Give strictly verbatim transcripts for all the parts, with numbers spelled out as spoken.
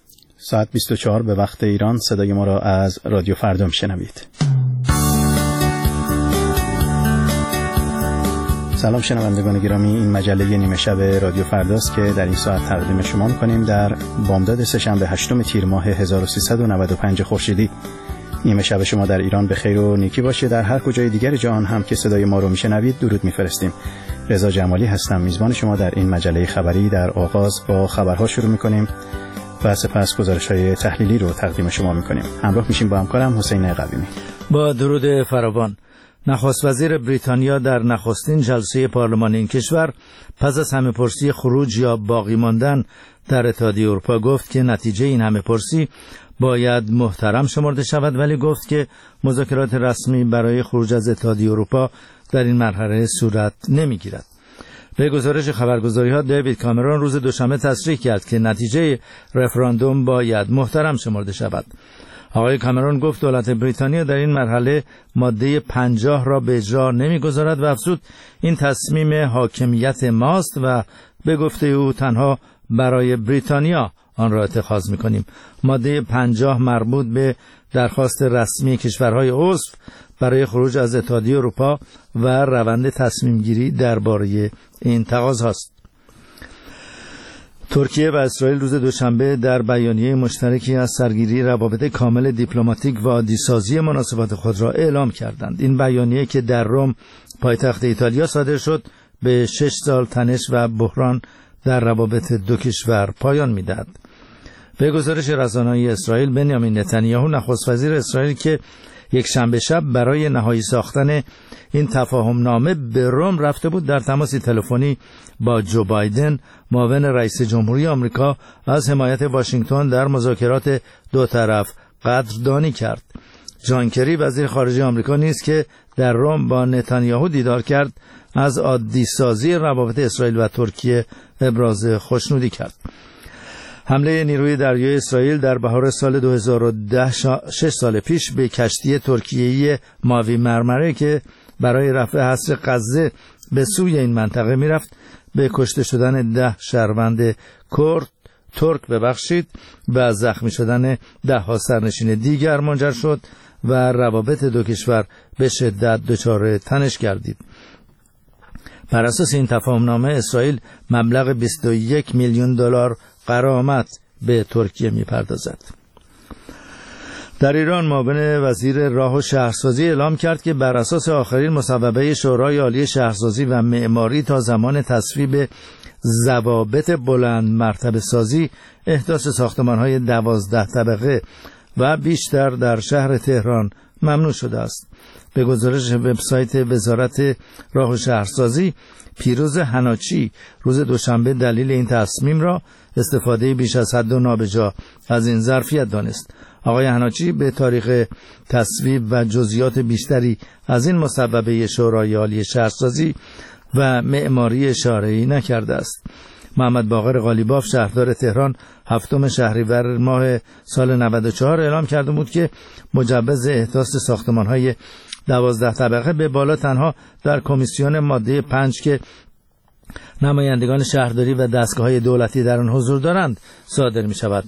ساعت بیست و چهار به وقت ایران صدای ما را از رادیو فردا میشنوید. سلام شنوندگان گرامی، این مجله نیمه شب رادیو فرداست که در این ساعت تقدیم شما می‌کنیم در بامداد سه‌شنبه هشتم تیر ماه هزار و سیصد و نود و پنج خورشیدی. نیمه شب شما در ایران به خیر و نیکی باشه. در هر کجای دیگر جهان هم که صدای ما رو میشنوید درود میفرستیم. رضا جمالی هستم، میزبان شما در این مجله خبری. در آغاز با خبرها شروع می‌کنیم و سپس گزارش‌های تحلیلی رو تقدیم شما می‌کنیم. همراه میشیم با همکارم حسین قویمی. با درود فراوان. نخست وزیر بریتانیا در نخستین جلسه پارلمان این کشور پس از همه‌پرسی خروج یا باقی ماندن در اتحادیه اروپا گفت که نتیجه این همه‌پرسی باید محترم شمرده شود، ولی گفت که مذاکرات رسمی برای خروج از اتحادیه اروپا در این مرحله صورت نمی‌گیرد. به گزارش خبرگزاری‌ها دیوید کامرون روز دوشنبه تصریح کرد که نتیجه رفراندوم باید محترم شمرده شود. آقای کامرون گفت دولت بریتانیا در این مرحله ماده پنجاه را به اجرا نمی‌گذارد و افزود این تصمیم حاکمیت ماست و به گفته او تنها برای بریتانیا آن را اتخاذ می‌کنیم. ماده پنجاه مربوط به درخواست رسمی کشورهای عضو برای خروج از اتحادیه اروپا و روند تصمیم گیری درباره این تقاضاست. ترکیه و اسرائیل روز دوشنبه در بیانیه مشترکی از سرگیری روابط کامل دیپلماتیک و عادی‌سازی مناسبات خود را اعلام کردند. این بیانیه که در روم پایتخت ایتالیا صادر شد به شش سال تنش و بحران در روابط دو کشور پایان می‌دهد. به گزارش رسانه‌های اسرائیل، بنیامین نتانیاهو نخست وزیر اسرائیل که یک شنبه شب برای نهایی ساختن این تفاهم نامه به روم رفته بود، در تماسی تلفنی با جو بایدن معاون رئیس جمهوری آمریکا از حمایت واشنگتن در مذاکرات دو طرف قدردانی کرد. جان کری وزیر خارجه آمریکا نیز که در روم با نتانیاهو دیدار کرد از عادی سازی روابط اسرائیل و ترکیه ابراز خوشنودی کرد. حمله نیروی دریایی اسرائیل در بهار سال دو هزار و ده شش سال پیش به کشتی ترکیه‌ای ماوی مرمره که برای رفع حصار غزه به سوی این منطقه میرفت به کشته شدن ده شهروند کرد ترک ببخشید و زخمی شدن ده ها سرنشین دیگر منجر شد و روابط دو کشور به شدت دچار تنش گردید. بر اساس این تفاهمنامه اسرائیل مبلغ بیست و یک میلیون دلار غرامت به ترکیه میپردازد. در ایران معاون وزیر راه و شهرسازی اعلام کرد که بر اساس آخرین مصوبه شورای عالی شهرسازی و معماری تا زمان تصویب ضوابط بلند مرتبه سازی احداث ساختمان‌های دوازده طبقه و بیشتر در شهر تهران ممنوع شده است. به گزارش وبسایت وزارت راه و شهرسازی، پیروز حناچی روز دوشنبه دلیل این تصمیم را استفاده بیش از حد و نابجا از این ظرفیت دانست. آقای حناچی به تاریخ تصویب و جزئیات بیشتری از این مصوبه شورای عالی شهرسازی و معماری اشاره‌ای نکرده است. محمد باقر قالیباف شهردار تهران هفتم شهریور ماه سال نود و چهار اعلام کرده بود که مجوز احداث ساختمان‌های دوازده طبقه به بالا تنها در کمیسیون ماده پنج که نمایندگان شهرداری و دستگاه‌های دولتی در آن حضور دارند صادر می‌شود.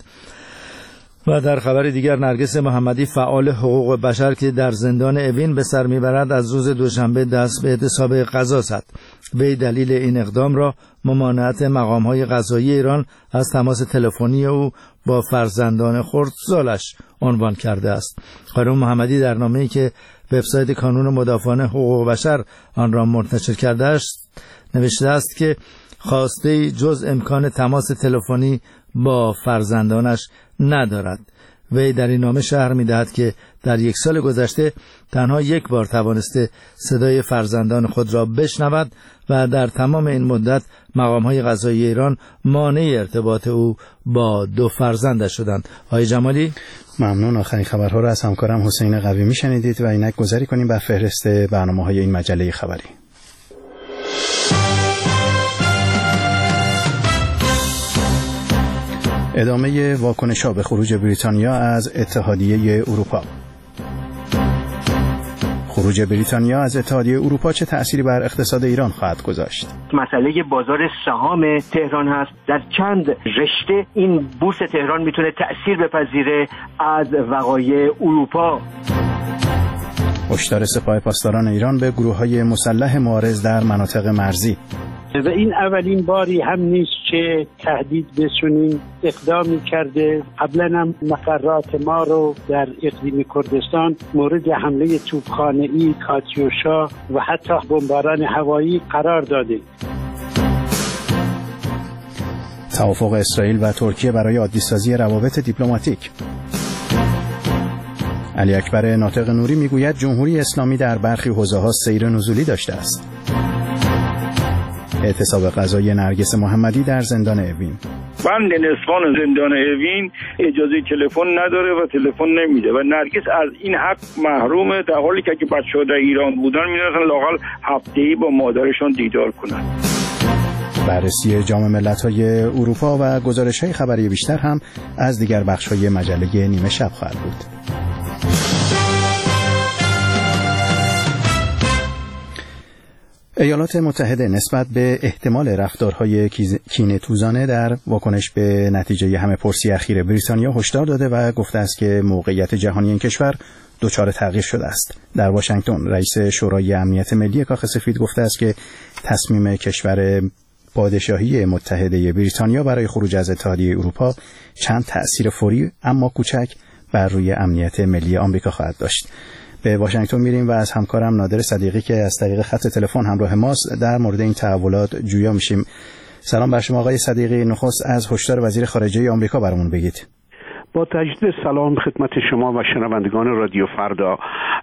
و در خبر دیگر، نرگس محمدی فعال حقوق بشر که در زندان اوین به سر میبرد از روز دوشنبه دست به اعتصاب غذا زد. به دلیل این اقدام را ممانعت مقام‌های قضایی ایران از تماس تلفنی او با فرزندان خردسالش عنوان کرده است. خانم محمدی در نامه‌ای که وبسایت کانون مدافعان حقوق بشر آن را منتشر کرده است نوشته است که خواسته جز امکان تماس تلفنی با فرزندانش ندارد. وی در این نامه شرح می‌دهد که در یک سال گذشته تنها یک بار توانسته صدای فرزندان خود را بشنود و در تمام این مدت مقام‌های قضایی ایران مانع ارتباط او با دو فرزندش شدند. آقای جمالی، ممنون. آخرین خبرها را از همکارم حسین قویمی شنیدید و اینک گذاری کنیم بر فهرست برنامه‌های این مجله خبری. ادامه واکنش‌ها به خروج بریتانیا از اتحادیه اروپا. خروج خروج بریتانیا از اتحادیه اروپا چه تأثیری بر اقتصاد ایران خواهد گذاشت؟ مسئله بازار سهام تهران هست. در چند رشته این بورس تهران میتونه تأثیر بپذیره از وقایع اروپا. هشدار سپاه پاسداران ایران به گروه‌های مسلح معارض در مناطق مرزی. و این اولین باری هم نیست که تهدید به چنین اقدامی کرده. قبلا هم مقرات ما رو در اقلیم کردستان مورد حمله توپخانه‌ای، کاتیوشا و حتی بمباران هوایی قرار داده. توافق اسرائیل و ترکیه برای عادی‌سازی روابط دیپلماتیک. علی اکبر ناطق نوری میگوید جمهوری اسلامی در برخی حوزه‌ها سیر نزولی داشته است. اعتصاب قضایی نرگس محمدی در زندان اوین. بند نسوان زندان اوین اجازه تلفن نداره و تلفن نمیده و نرگس از این حق محرومه، در حالی که بچه‌ها در ایران بودن میرسن لااقل هفته‌ای با مادرشون دیدار کنن. بررسی جام ملت‌های اروپا و گزارش‌های خبری بیشتر هم از دیگر بخش‌های مجله نیمه شب خواهد بود. ایالات متحده نسبت به احتمال رفتارهای کینه‌توزانه در واکنش به نتیجه همه‌پرسی اخیر بریتانیا هشدار داده و گفته است که موقعیت جهانی این کشور دچار تغییر شده است. در واشنگتن رئیس شورای امنیت ملی کاخ سفید گفته است که تصمیم کشور پادشاهی متحده بریتانیا برای خروج از اتحادیه اروپا چند تأثیر فوری اما کوچک بر روی امنیت ملی آمریکا خواهد داشت. به واشنگتن میریم و از همکارم نادر صدیقی که از طریق خط تلفن همراه ماست در مورد این تحولات جویا میشیم. سلام بر شما آقای صدیقی. نخست از هشدار وزیر خارجه آمریکا برامون بگید. با تجدید سلام خدمت شما و شنوندگان رادیو فردا.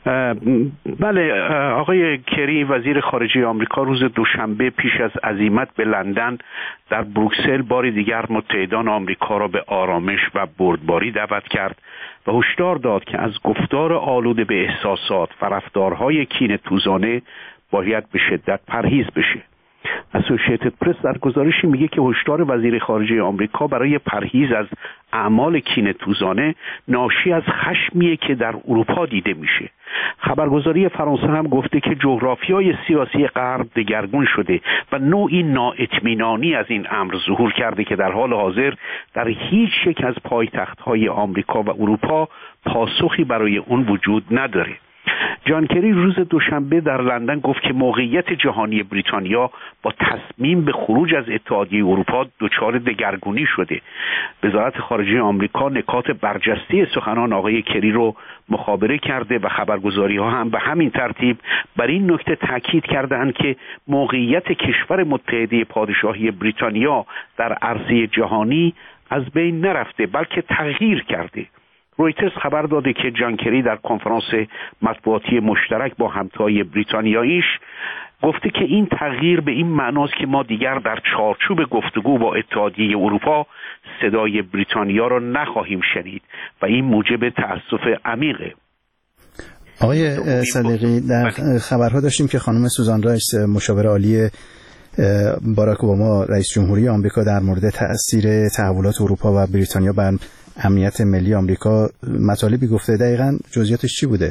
بله، آقای کری وزیر خارجه آمریکا روز دوشنبه پیش از عزیمت به لندن در بروکسل بار دیگر متحدان آمریکا را به آرامش و بردباری دعوت کرد و هشدار داد که از گفتار آلوده به احساسات و رفتارهای کینه‌توزانه باید به شدت پرهیز بشه. اسوشییتد پرس در گزارشی میگه که هشدار وزیر خارجه آمریکا برای پرهیز از اعمال کینه‌توزانه ناشی از خشمیه که در اروپا دیده میشه. خبرگزاری فرانسه هم گفته که جغرافیای سیاسی غرب دگرگون شده و نوعی نااطمینانی از این امر ظهور کرده که در حال حاضر در هیچ یک از پایتخت‌های آمریکا و اروپا پاسخی برای اون وجود نداره. جان کری روز دوشنبه در لندن گفت که موقعیت جهانی بریتانیا با تصمیم به خروج از اتحادیه اروپا دچار دگرگونی شده. وزارت خارجه آمریکا نکات برجسته سخنان آقای کری رو مخابره کرده و خبرگزاری‌ها هم به همین ترتیب بر این نکته تاکید کردند که موقعیت کشور متحده پادشاهی بریتانیا در عرصه جهانی از بین نرفته بلکه تغییر کرده. رویترز خبر داده که جان کری در کنفرانس مطبوعاتی مشترک با همتای بریتانیاییش گفته که این تغییر به این معناست که ما دیگر در چارچوب گفتگو با اتحادیه اروپا صدای بریتانیا را نخواهیم شنید و این موجب تأسف عمیقه. آقای صدیقی، در خبرها داشتیم که خانم سوزان رایس مشاور عالی باراک اوباما رئیس جمهوری آمریکا در مورد تأثیر تحولات اروپا و بریتانیا بر امنیت ملی آمریکا مطالبی گفته. دقیقاً جزئیاتش چی بوده؟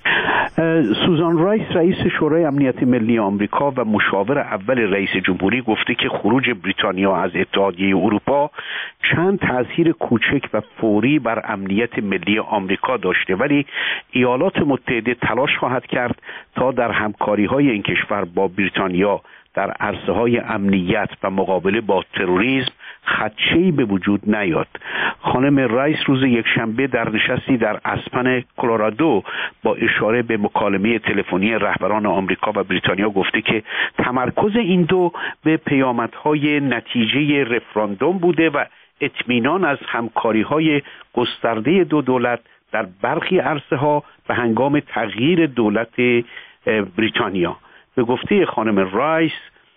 سوزان رایس رئیس شورای امنیت ملی آمریکا و مشاور اول رئیس جمهوری گفته که خروج بریتانیا از اتحادیه اروپا چند تأثیر کوچک و فوری بر امنیت ملی آمریکا داشته، ولی ایالات متحده تلاش خواهد کرد تا در همکاری‌های این کشور با بریتانیا در عرصه‌های امنیت و مقابله با تروریسم خدشه‌ای به وجود نیاد. خانم رایس روز یکشنبه در نشستی در اسپن کلرادو با اشاره به مکالمه تلفنی رهبران آمریکا و بریتانیا گفته که تمرکز این دو به پیامدهای نتیجه رفراندوم بوده و اطمینان از همکاری‌های گسترده دو دولت در برخی عرصه‌ها به هنگام تغییر دولت بریتانیا. به گفته خانم رایس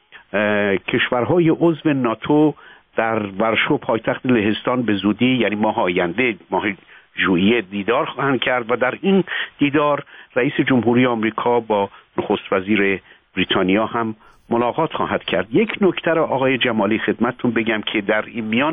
کشورهای عضو ناتو در ورشو پایتخت لهستان به زودی یعنی ماه آینده ماه ژوئیه دیدار خواهند کرد و در این دیدار رئیس جمهوری آمریکا با نخست وزیر بریتانیا هم ملاقات خواهد کرد. یک نکته را آقای جمالی خدمتتون بگم که در این میان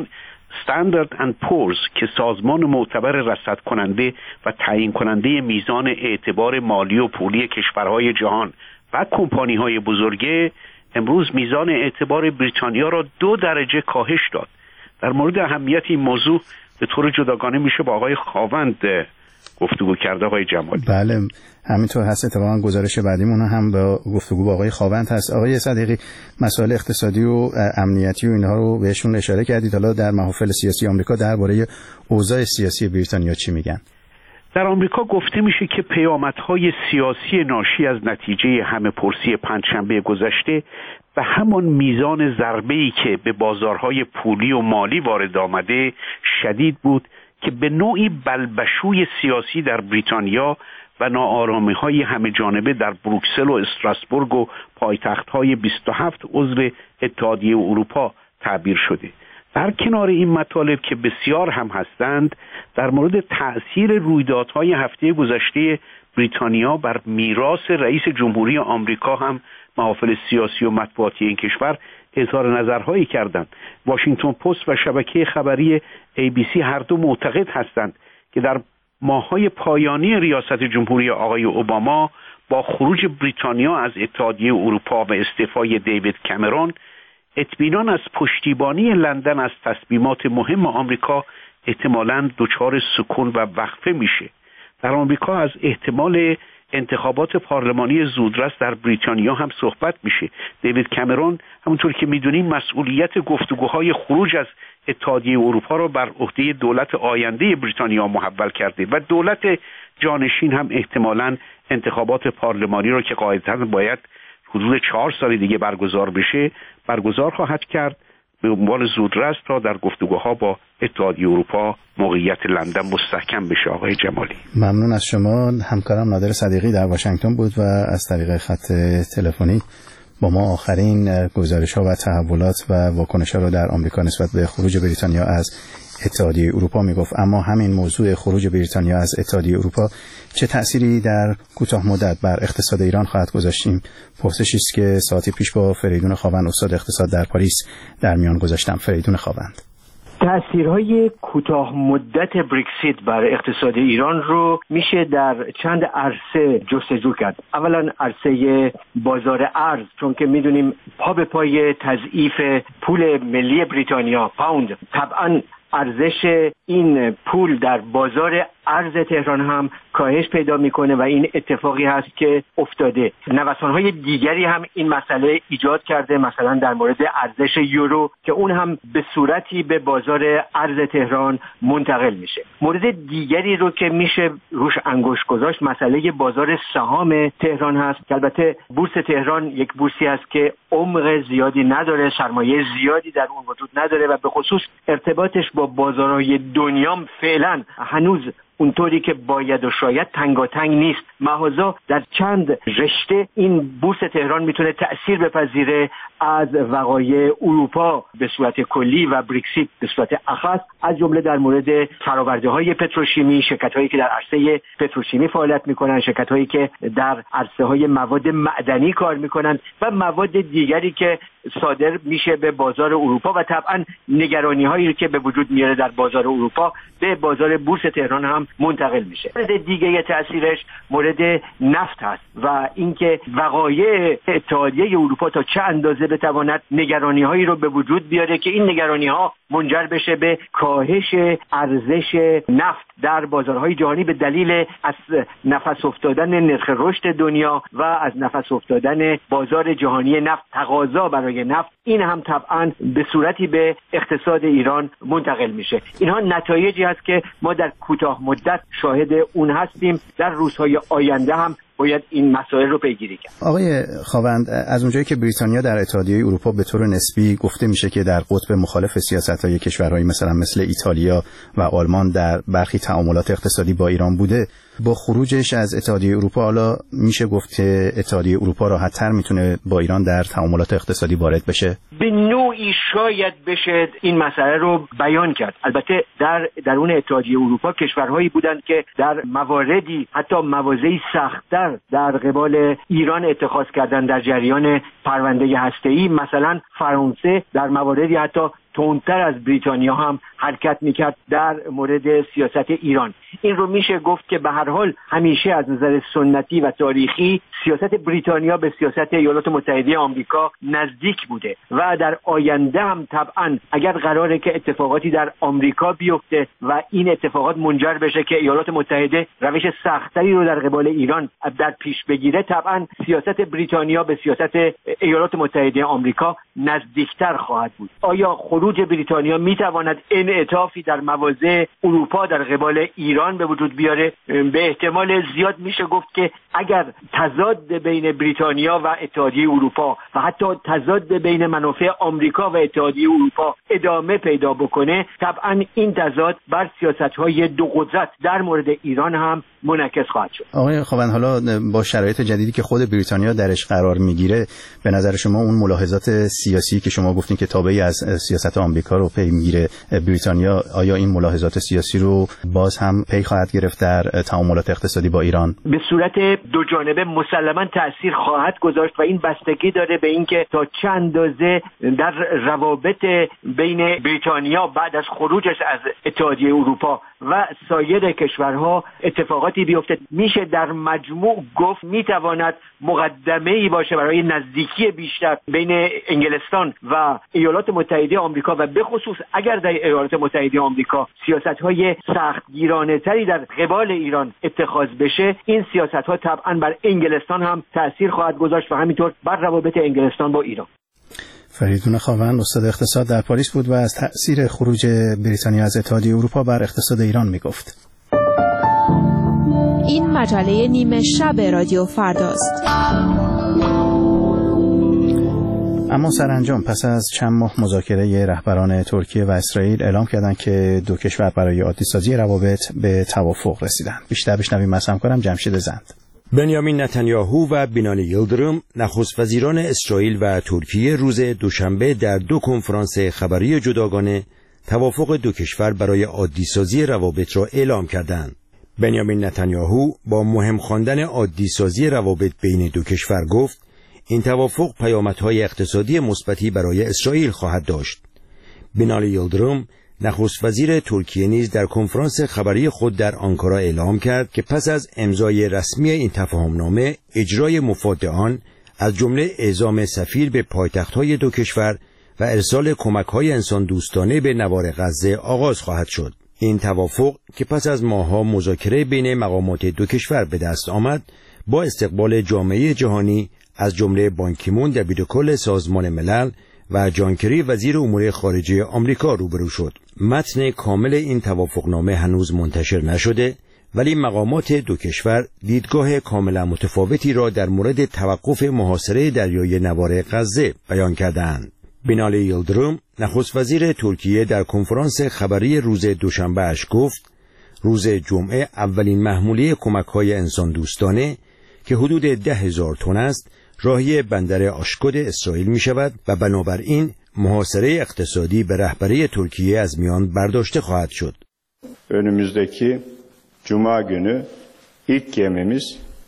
استاندارد اند پورز که سازمان معتبر رصد کننده و تعیین کننده میزان اعتبار مالی و پولی کشورهای جهان و کمپانی‌های بزرگه، امروز میزان اعتبار بریتانیا را دو درجه کاهش داد. در مورد اهمیت این موضوع به طور جداگانه میشه با آقای خاوند گفتگو کرده. آقای جمالی. بله همینطور هست. اتفاقا گزارش بعدیمون هم با گفتگو با آقای خاوند هست. آقای صدیقی، مسائل اقتصادی و امنیتی و اینها رو بهشون اشاره کردید. حالا در محافل سیاسی آمریکا درباره اوضاع سیاسی بریتانیا چی میگن؟ در آمریکا گفته میشه که پیامدهای سیاسی ناشی از نتیجه همه پرسی پنجشنبه گذشته و همان میزان ضربه‌ای که به بازارهای پولی و مالی وارد آمده شدید بود که به نوعی بلبشوی سیاسی در بریتانیا و ناآرامی‌های همه جانبه در بروکسل و استراسبورگ و پایتخت‌های بیست و هفت عضو اتحادیه اروپا تعبیر شده. در کنار این مطالب که بسیار هم هستند، در مورد تأثیر رویدادهای هفته گذشته بریتانیا بر میراث رئیس جمهوری آمریکا هم محافل سیاسی و مطبوعاتی این کشور اظهار نظرهایی کردند. واشنگتن پست و شبکه خبری ای بی سی هر دو معتقد هستند که در ماه‌های پایانی ریاست جمهوری آقای اوباما با خروج بریتانیا از اتحادیه اروپا و استعفای دیوید کامرون، اطمینان از پشتیبانی لندن از تصمیمات مهم آمریکا احتمالاً دچار سکون و وقفه میشه. در آمریکا از احتمال انتخابات پارلمانی زودرس در بریتانیا هم صحبت میشه. دیوید کامرون همونطور که میدونیم مسئولیت گفتگوهای خروج از اتحادیه اروپا را بر عهده دولت آینده بریتانیا محول کرده و دولت جانشین هم احتمالاً انتخابات پارلمانی را که قاعدتاً باید حدود چهار سال دیگه برگزار بشه برگزار خواهد کرد به عنوان زودرس تا در گفتگوها با اتحادیه اروپا موقعیت لندن مستحکم بشه. آقای جمالی، ممنون از شما. همکارم نادر صدیقی در واشنگتن بود و از طریق خط تلفنی با ما آخرین گزارش‌ها و تحولات و واکنش‌ها رو در آمریکا نسبت به خروج بریتانیا از اتحادیه اروپا میگفت. اما همین موضوع خروج بریتانیا از اتحادیه اروپا چه تأثیری در کوتاه مدت بر اقتصاد ایران خواهد گذاشتیم؟ پرسشی است که ساعتی پیش با فریدون خاوند استاد اقتصاد در پاریس در میان گذاشتم. فریدون خاوند: تأثیرهای کوتاه مدت برکسیت بر اقتصاد ایران رو میشه در چند عرصه جستجو کرد. اولا عرصه بازار ارز، چون که میدونیم پا به پای تضعیف پول ملی بریتانیا پوند، طبعا ارزش این پول در بازار ارز تهران هم کاهش پیدا میکنه و این اتفاقی هست که افتاده. نوسان‌های دیگری هم این مسئله ایجاد کرده، مثلا در مورد ارزش یورو که اون هم به صورتی به بازار ارز تهران منتقل میشه. مورد دیگری رو که میشه روش انگشت گذاشت مسئله بازار سهام تهران هست که البته بورس تهران یک بورسی هست که عمق زیادی نداره، سرمایه زیادی در اون وجود نداره و به خصوص ارتباطش با بازارهای دنیا فعلا هنوز اونطوری که باید و شاید تنگاتنگ نیست. محضا در چند رشته این بورس تهران میتونه تأثیر بپذیره از وقایع اروپا به صورت کلی و برکسیت به صورت اخص، از جمله در مورد فرآورده‌های پتروشیمی، شرکت‌هایی که در عرصه پتروشیمی فعالیت می‌کنند، شرکت‌هایی که در عرصه‌های مواد معدنی کار می‌کنند و مواد دیگری که صادر میشه به بازار اروپا و طبعا نگرانی‌هایی که به وجود میاره در بازار اروپا به بازار بورس تهران هم منتقل میشه. مورد دیگه تأثیرش مورد نفت هست و اینکه وقایع اتحادیه اروپا تا چه اندازه بتواند نگرانی‌هایی رو به وجود بیاره که این نگرانی‌ها منجر بشه به کاهش ارزش نفت در بازارهای جهانی به دلیل از نفس افتادن نرخ رشد دنیا و از نفس افتادن بازار جهانی نفت، تقاضا برای نفت، این هم طبعا به صورتی به اقتصاد ایران منتقل میشه. اینها نتایجی هست که ما در کوتاه مدت شاهد اون هستیم. در روزهای آینده هم باید این مسائل رو پیگیری کرد. آقای خاوند، از اونجایی که بریتانیا در اتحادیه اروپا به طور نسبی گفته میشه که در قطب مخالف سیاست‌های کشورهایی مثلا مثل ایتالیا و آلمان در برخی تعاملات اقتصادی با ایران بوده، با خروجش از اتحادیه اروپا حالا میشه گفت که اتحادیه اروپا راحت‌تر میتونه با ایران در تعاملات اقتصادی وارد بشه؟ به نوعی شاید بشه این مسئله رو بیان کرد. البته در درون اتحادیه اروپا کشورهایی بودند که در مواردی حتی مواضعی سخت‌تر در قبال ایران اتخاذ کردن در جریان پرونده هسته‌ای، مثلا فرانسه در مواردی حتی تندتر از بریتانیا هم حرکت میکرد در مورد سیاست ایران. این رو میشه گفت که به هر حال همیشه از نظر سنتی و تاریخی سیاست بریتانیا به سیاست ایالات متحده آمریکا نزدیک بوده و در آینده هم طبعا اگر قراره که اتفاقاتی در آمریکا بیفته و این اتفاقات منجر بشه که ایالات متحده روش سختری رو در قبال ایران در پیش بگیره، طبعا سیاست بریتانیا به سیاست ایالات متحده آمریکا نزدیکتر خواهد بود. آیا خروج بریتانیا میتواند انعطافی در مواضع اروپا در قبال ایران به وجود بیاره؟ به احتمال زیاد میشه گفت که اگر تضاد بین بریتانیا و اتحادیه اروپا و حتی تضاد بین منافع آمریکا و اتحادیه اروپا ادامه پیدا بکنه، طبعا این تضاد بر سیاست‌های دو قدرت در مورد ایران هم منعکس خواهد شد. آقای خاوند، حالا با شرایط جدیدی که خود بریتانیا درش قرار میگیره، به نظر شما اون ملاحظات سیاسی که شما گفتین که تابعی از سیاست آمریکا رو پی میگیره بریتانیا، آیا این ملاحظات سیاسی رو باز هم پی خواهد گرفت در تعاملات اقتصادی با ایران؟ به صورت دو جانبه مسلماً تأثیر خواهد گذاشت و این بستگی داره به اینکه تا چه اندازه در روابط بین بریتانیا بعد از خروجش از اتحادیه اروپا و سایر کشورها اتفاقاتی بیفته. میشه در مجموع گفت میتواند مقدمه‌ای باشه برای نزدیکی بیشتر بین انگلستان و ایالات متحده آمریکا و به خصوص اگر در ایالات متحده آمریکا سیاست‌های سختگیرانه‌تری در قبال ایران اتخاذ بشه، این سیاست‌ها طبعاً بر انگلستان هم تأثیر خواهد گذاشت و همینطور بر روابط انگلستان با ایران. فریدون خاوند، استاد اقتصاد در پاریس بود و از تأثیر خروج بریتانیا از اتحادیه اروپا بر اقتصاد ایران میگفت. این مجله نیمه شب رادیو فرداست. اما سرانجام پس از چند ماه مذاکره رهبران ترکیه و اسرائیل اعلام کردند که دو کشور برای عادی‌سازی روابط به توافق رسیدند. بیشتر بشنویم از همکارم جمشید زند. بنیامین نتانیاهو و بینالی یلدرم، نخست وزیران اسرائیل و ترکیه، روز دوشنبه در دو کنفرانس خبری جداگانه توافق دو کشور برای عادی‌سازی روابط را اعلام کردند. بنیامین نتانیاهو با مهم خواندن عادی‌سازی روابط بین دو کشور گفت این توافق پیامدهای اقتصادی مثبتی برای اسرائیل خواهد داشت. بینالی یلدرم، نخست وزیر ترکیه، نیز در کنفرانس خبری خود در آنکارا اعلام کرد که پس از امضای رسمی این تفاهمنامه، اجرای مفاد آن از جمله اعزام سفیر به پایتخت‌های دو کشور و ارسال کمک‌های انسان دوستانه به نوار غزه آغاز خواهد شد. این توافق که پس از ماه‌ها مذاکره بین مقامات دو کشور به دست آمد، با استقبال جامعه جهانی از جمله بان کی مون دبیرکل سازمان ملل و جان کری وزیر امور خارجه آمریکا روبرو شد. متن کامل این توافقنامه هنوز منتشر نشده، ولی مقامات دو کشور دیدگاه کاملا متفاوتی را در مورد توقف محاصره دریای نوار غزه بیان کردند. بینالی یلدرم، نخست وزیر ترکیه، در کنفرانس خبری روز دوشنبه اش گفت روز جمعه اولین محموله کمک‌های انسان دوستانه که حدود ده هزار تن است راهی بندر آشکود اسرائیل می شود و بنابراین محاصره اقتصادی به رهبری ترکیه از میان برداشته خواهد شد. Önümüzdeki Cuma günü ilk gemimiz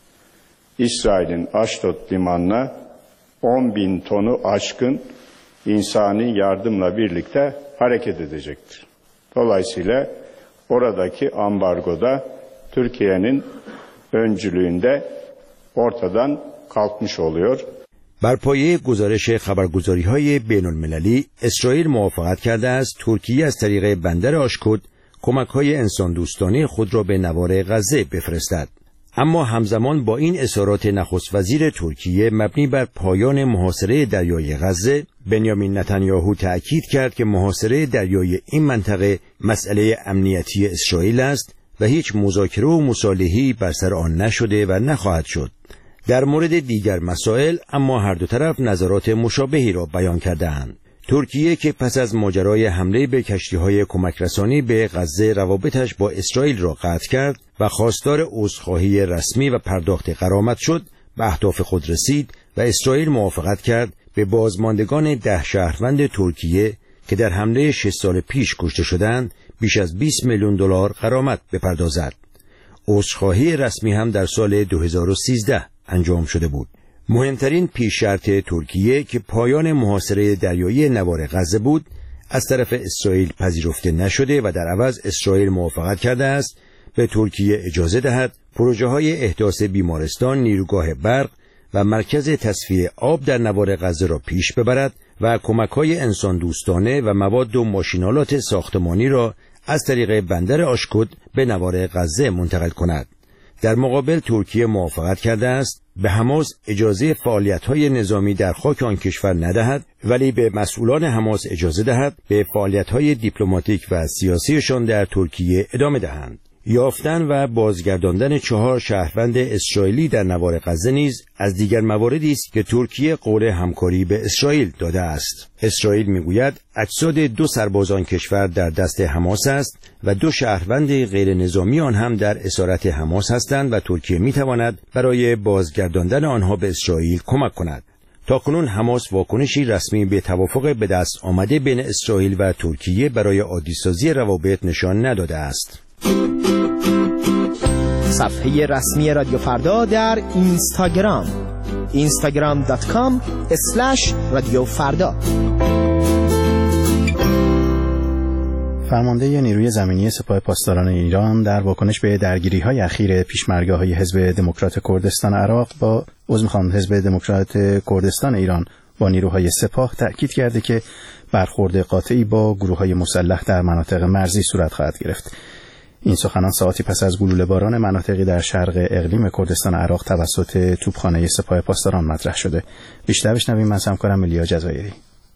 İsrail'in Ashdod limanına on bin tonu aşkın insani yardımla birlikte hareket edecektir. Dolayısıyla oradaki ambargoda Türkiye'nin öncülüğünde ortadan kalkmış oluyor. بر پایه گزارش خبرگزاری‌های بین‌المللی، اسرائیل موافقت کرده است ترکیه از طریق بندر آشکود کمک‌های انسان دوستانه خود را به نوار غزه بفرستد. اما همزمان با این اظهارات نخست وزیر ترکیه مبنی بر پایان محاصره دریای غزه، بنیامین نتانیاهو تأکید کرد که محاصره دریای این منطقه مسئله امنیتی اسرائیل است و هیچ مذاکره و مصالحه‌ای بر سر آن نشده و نخواهد شد. در مورد دیگر مسائل اما هر دو طرف نظرات مشابهی را بیان کردند. ترکیه که پس از ماجرای حمله به کشتی‌های کمک رسانی به غزه روابطش با اسرائیل را قطع کرد و خواستار عذرخواهی رسمی و پرداخت غرامت شد، به اهداف خود رسید و اسرائیل موافقت کرد به بازماندگان ده شهروند ترکیه که در حمله شش سال پیش کشته شدند بیش از بیست میلیون دلار غرامت بپردازد. عذرخواهی رسمی هم در سال دو هزار و سیزده انجام شده بود. مهمترین پیش شرط ترکیه که پایان محاصره دریایی نوار غزه بود، از طرف اسرائیل پذیرفته نشده و در عوض اسرائیل موافقت کرده است به ترکیه اجازه دهد پروژه‌های احداث بیمارستان، نیروگاه برق و مرکز تصفیه آب در نوار غزه را پیش ببرد و کمک‌های انسان دوستانه و مواد و ماشینالات ساختمانی را از طریق بندر آشکود به نوار غزه منتقل کند. در مقابل ترکیه موافقت کرده است به حماس اجازه فعالیت‌های نظامی در خاک آن کشور ندهد، ولی به مسئولان حماس اجازه دهد به فعالیت‌های دیپلماتیک و سیاسیشان در ترکیه ادامه دهند. یافتن و بازگرداندن چهار شهروند اسرائیلی در نوار غزه نیز از دیگر مواردی است که ترکیه قول همکاری به اسرائیل داده است. اسرائیل میگوید اجساد دو سرباز آن کشور در دست حماس است و دو شهروند غیر نظامی آن هم در اسارت حماس هستند و ترکیه میتواند برای بازگرداندن آنها به اسرائیل کمک کند. تاکنون حماس واکنشی رسمی به توافق به دست آمده بین اسرائیل و ترکیه برای عادی‌سازی روابط نشان نداده است. صفحه رسمی رادیو فردا در اینستاگرام اینستاگرام دات کام اسلش رادیو فردا. فرمانده نیروی زمینی سپاه پاسداران ایران در واکنش به درگیری‌های اخیر پیشمرگاه‌های حزب دموکرات کردستان عراق با عضو میخوام حزب دموکرات کردستان ایران با نیروهای سپاه تأکید کرده که برخورد قاطعی با گروه‌های مسلح در مناطق مرزی صورت خواهد گرفت. این سخنان ساعتی پس از گلوله باران مناطقی در شرق اقلیم کردستان عراق توسط توپخانه سپاه پاسداران مطرح شده. بیشتر بشنویم از همکارم ملیا جزایری.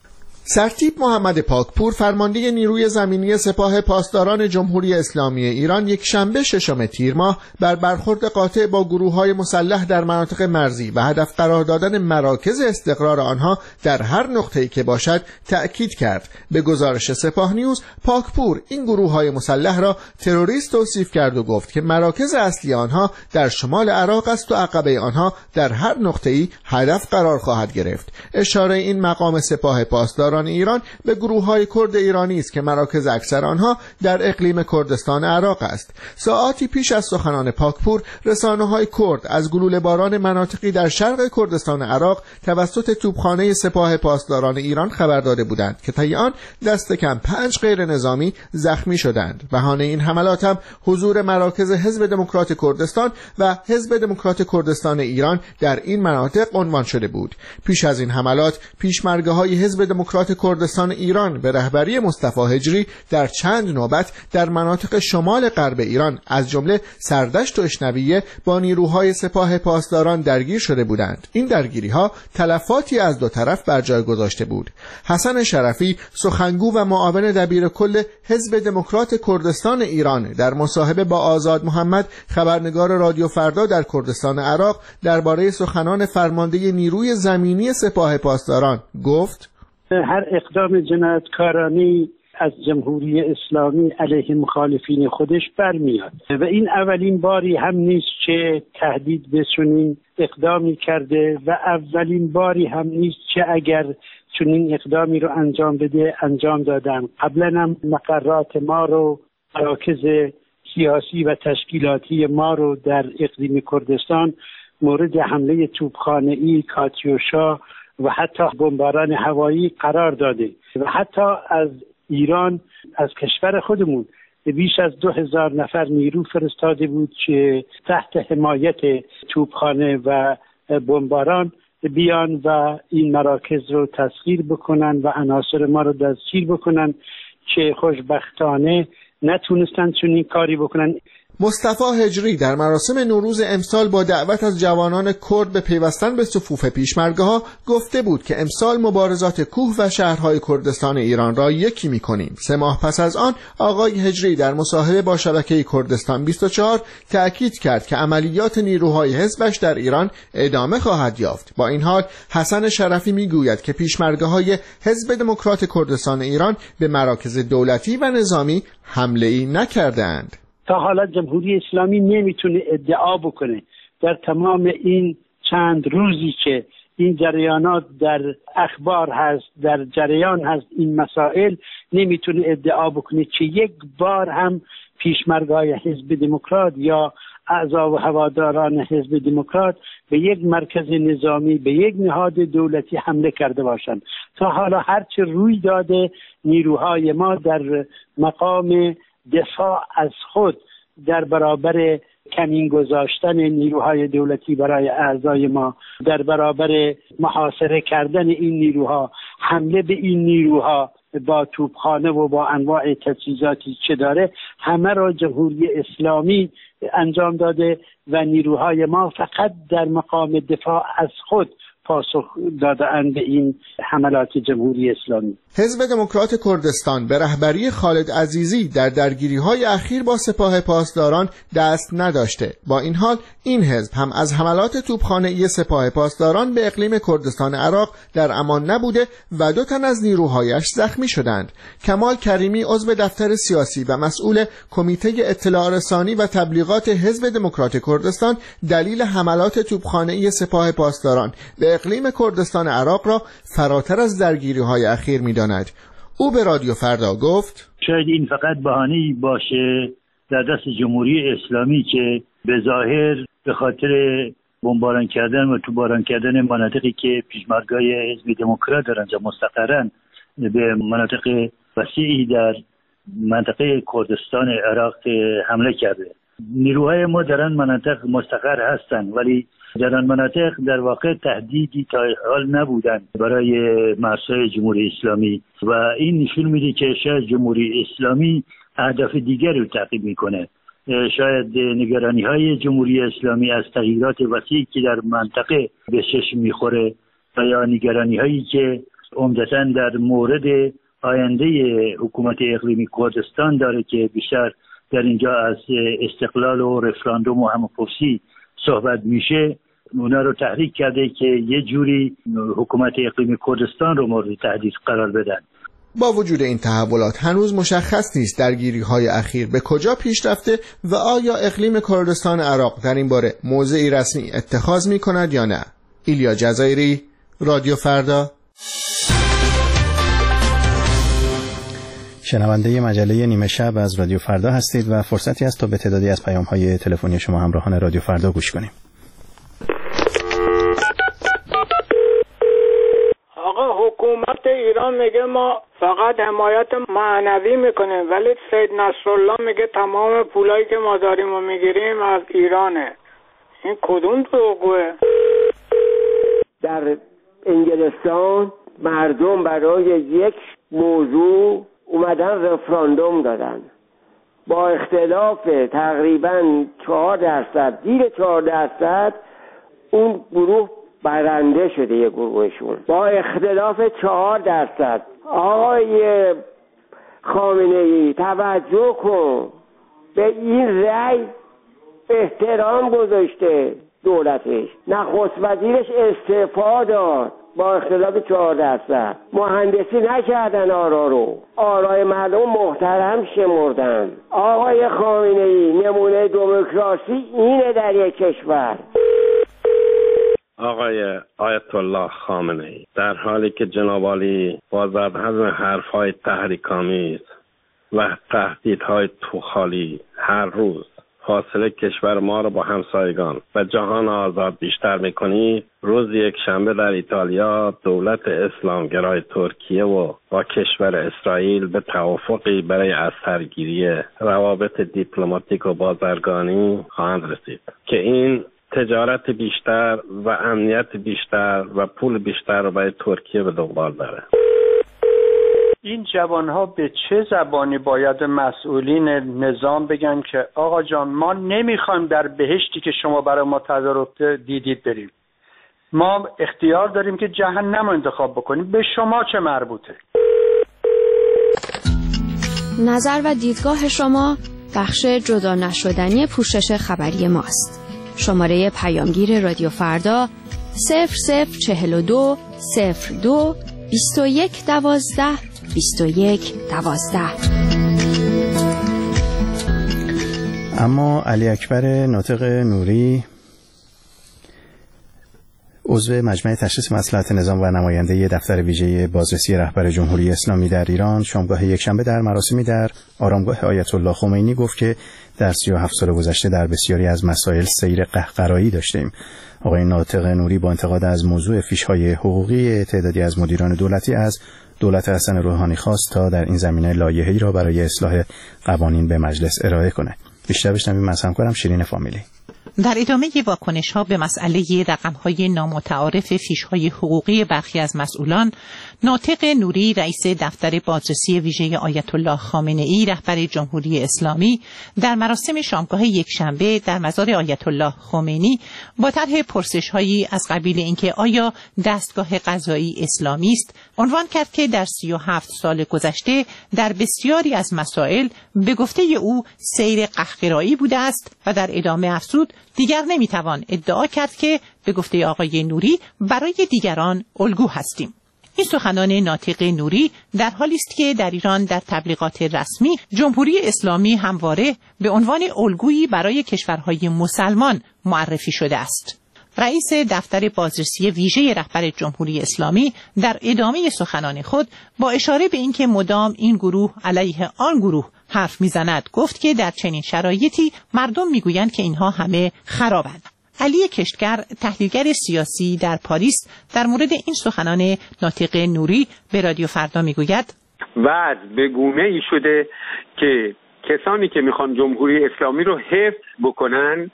سرتیپ محمد پاکپور فرمانده نیروی زمینی سپاه پاسداران جمهوری اسلامی ایران یک شنبه ششم تیر ماه بر برخورد قاطع با گروه‌های مسلح در مناطق مرزی و هدف قرار دادن مراکز استقرار آنها در هر نقطه‌ای که باشد تأکید کرد. به گزارش سپاه نیوز، پاکپور این گروه‌های مسلح را تروریست توصیف کرد و گفت که مراکز اصلی آنها در شمال عراق است و عقبه آنها در هر نقطه‌ای هدف قرار خواهد گرفت. اشاره این مقام سپاه پاسداران ایران به گروه‌های کرد ایرانی است که مراکز اکثر آنها در اقلیم کردستان عراق است. ساعاتی پیش از سخنان پاکپور، رسانه‌های کرد از گلوله باران مناطقی در شرق کردستان عراق توسط توپخانه سپاه پاسداران ایران خبر داده بودند که طی آن دست کم پنج غیر نظامی زخمی شدند. بهانه این حملات هم حضور مراکز حزب دموکرات کردستان و حزب دموکرات کردستان ایران در این مناطق عنوان شده بود. پیش از این حملات، پیشمرگه‌های حزب دموکرات کردستان ایران به رهبری مصطفی هجری در چند نوبت در مناطق شمال غرب ایران از جمله سردشت و اشنویه با نیروهای سپاه پاسداران درگیر شده بودند. این درگیری‌ها تلفاتی از دو طرف بر جای گذاشته بود. حسن شرفی، سخنگو و معاون دبیر کل حزب دموکرات کردستان ایران، در مصاحبه با آزاد محمد، خبرنگار رادیو فردا در کردستان عراق، درباره سخنان فرمانده نیروی زمینی سپاه پاسداران گفت: هر اقدام جنایتکارانه از جمهوری اسلامی علیه مخالفین خودش برمیاد و این اولین باری هم نیست که تهدید به چنین اقدامی کرده و اولین باری هم نیست که اگر چنین اقدامی رو انجام بده انجام دادن. قبلا هم مقرات ما رو، مراکز سیاسی و تشکیلاتی ما رو در اقلیم کردستان مورد حمله توپخانه‌ای، کاتیوشا و حتی بمباران هوایی قرار داده و حتی از ایران، از کشور خودمون، بیش از دو هزار نفر نیرو فرستاده بود که تحت حمایت توپخانه و بمباران بیان و این مراکز رو تسخیر بکنن و عناصر ما رو دستگیر بکنن که خوشبختانه نتونستن چنین کاری بکنن. مصطفی هجری در مراسم نوروز امسال با دعوت از جوانان کرد به پیوستن به صفوف پیشمرگه‌ها گفته بود که امسال مبارزات کوه و شهرهای کردستان ایران را یکی می‌کنیم. سه ماه پس از آن آقای هجری در مصاحبه با شبکه کردستان بیست و چهار تأکید کرد که عملیات نیروهای حزبش در ایران ادامه خواهد یافت. با این حال حسن شرفی میگوید که پیشمرگه‌های حزب دموکرات کردستان ایران به مراکز دولتی و نظامی حمله‌ای نکردند. تا حالا جمهوری اسلامی نمیتونه ادعا بکنه در تمام این چند روزی که این جریانات در اخبار هست، در جریان هست این مسائل، نمیتونه ادعا بکنه که یک بار هم پیشمرگای حزب دموکرات یا اعضا و هواداران حزب دموکرات به یک مرکز نظامی، به یک نهاد دولتی حمله کرده باشند. تا حالا هرچه روی داده نیروهای ما در مقام دفاع از خود در برابر کمین گذاشتن نیروهای دولتی برای اعضای ما، در برابر محاصره کردن این نیروها، حمله به این نیروها با توپخانه و با انواع تجهیزاتی که داره، همه را جمهوری اسلامی انجام داده و نیروهای ما فقط در مقام دفاع از خود پاسخ داده‌اند به این حملات جمهوری اسلامی. حزب دموکرات کردستان به رهبری خالد عزیزی در درگیری‌های اخیر با سپاه پاسداران دست نداشته. با این حال این حزب هم از حملات توپخانه‌ای سپاه پاسداران به اقلیم کردستان عراق در امان نبوده و دو تن از نیروهایش زخمی شدند. کمال کریمی عضو دفتر سیاسی و مسئول کمیته اطلاع رسانی و تبلیغات حزب دموکرات کردستان دلیل حملات توپخانه‌ای سپاه پاسداران به اقلیم کردستان عراق را فراتر از درگیری‌های اخیر می‌داند. او به رادیو فردا گفت شاید این فقط بهانه‌ای باشه در دست جمهوری اسلامی که به ظاهر به خاطر بمباران کردن و توباران کردن مناطقی که پیشمرگاه حزب دموکرات در آنجا مستقرن به مناطق وسیعی در منطقه کردستان عراق حمله کرده. نیروهای ما در آن مناطق مستقر هستند، ولی در آن مناطق در واقع تهدیدی تا حال نبودن برای مرزهای جمهوری اسلامی و این نشون میده که شاید جمهوری اسلامی اهداف دیگری رو تعقیب میکنه. شاید نگرانی های جمهوری اسلامی از تغییرات وسیعی که در منطقه به چشم میخوره و یا نگرانی هایی که عمدتاً در مورد آینده حکومت اقلیمی کردستان داره که بیشتر در اینجا از استقلال و رفراندوم و همه‌پرسی صحبت میشه، اونا رو تحریک کرده که یه جوری حکومت اقلیمی کردستان رو مورد تهدید قرار بدن. با وجود این تحولات هنوز مشخص نیست درگیری‌های اخیر به کجا پیش رفته و آیا اقلیم کردستان عراق در این باره موضعی رسمی اتخاذ می‌کند یا نه. ایلیا جزایری، رادیو فردا. شنونده مجله نیمه شب از رادیو فردا هستید و فرصتی است تا به تعدادی از پیام‌های تلفنی شما همراهان رادیو فردا گوش کنیم. آقا حکومت ایران میگه ما فقط حمایت معنوی میکنیم، ولی سید نصرالله میگه تمام پولایی که ما داریم و میگیریم از ایرانه. این کدوم دروغه؟ در انگلستان مردم برای یک موضوع اومدن رفراندوم دادن با اختلاف تقریبا چهار درصد، زیر چهار درصد اون گروه برنده شده. یه گروهشون با اختلاف چهار درصد. آقای خامنه ای توجه کن، به این رأی احترام گذاشته دولتش. نخست وزیرش استعفا داد با اختلاف چهار درصد. مهندسی نکردن آرا رو، آرای مردم محترم شمردن. آقای خامنه ای نمونه دموکراسی اینه در یک کشور. آقای آیت الله خامنه ای در حالی که جناب عالی با زدن حرف‌های تحریک‌آمیز و تهدیدهای توخالی هر روز فاصله کشور ما را با همسایگان و جهان آزاد بیشتر می‌کنید، روز یک شنبه در ایتالیا دولت اسلامگرای ترکیه و با کشور اسرائیل به توافقی برای از سرگیری روابط دیپلماتیک و بازرگانی خواهند رسید که این تجارت بیشتر و امنیت بیشتر و پول بیشتر رو برای ترکیه به دنبال داره. این جوانها به چه زبانی باید مسئولین نظام بگن که آقا جان ما نمیخوایم در بهشتی که شما برای ما تدارک دیدید بریم، ما اختیار داریم که جهنم رو انتخاب بکنیم، به شما چه مربوطه؟ نظر و دیدگاه شما بخش جدا نشدنی پوشش خبری ماست. شماره پیامگیر رادیو فردا صفر صفر چهل و دو صفر دو بیست و یک دوازده بیست و یک دوازده. اما علی اکبر ناطق نوری عضو مجمع تشخیص مصلحت نظام و نماینده دفتر ویژه بازرسی رهبر جمهوری اسلامی در ایران، شامگاه یکشنبه در مراسمی در آرامگاه آیت الله خمینی گفت که در سی و هفت سال گذشته در بسیاری از مسائل سیر قهقرایی داشتیم. آقای ناطق نوری با انتقاد از موضوع فیش‌های حقوقی تعدادی از مدیران دولتی از دولت حسن روحانی خواست تا در این زمینه لایحه‌ای را برای اصلاح قوانین به مجلس ارائه کنه. بیشتر بشنویم از همکارم شیرین فامیلی. در ادامه واکنش‌ها به مسئله رقم‌های نامتعارف فیش‌های حقوقی برخی از مسئولان، ناطق نوری رئیس دفتر بازرسی ویژه آیت الله خامنه‌ای رهبر جمهوری اسلامی در مراسم شامگاه یکشنبه در مزار آیت الله خمینی با طرح پرسش‌هایی از قبیل اینکه آیا دستگاه قضایی اسلامی است، عنوان کرد که در سی و هفت سال گذشته در بسیاری از مسائل به گفته او سیر قهقرایی بوده است و در ادامه افزود دیگر نمیتوان ادعا کرد که به گفته آقای نوری برای دیگران الگو هستیم. این سخنان ناطق نوری در حالی است که در ایران در تبلیغات رسمی جمهوری اسلامی همواره به عنوان الگویی برای کشورهای مسلمان معرفی شده است. رئیس دفتر بازرسی ویژه رهبر جمهوری اسلامی در ادامه سخنان خود با اشاره به اینکه مدام این گروه علیه آن گروه حرف میزند گفت که در چنین شرایطی مردم میگویند که اینها همه خرابند. علی کشتگر تحلیلگر سیاسی در پاریس در مورد این سخنان ناطق نوری به رادیو فردا میگوید وضع به گونه‌ای شده که کسانی که میخوان جمهوری اسلامی رو حفظ بکنن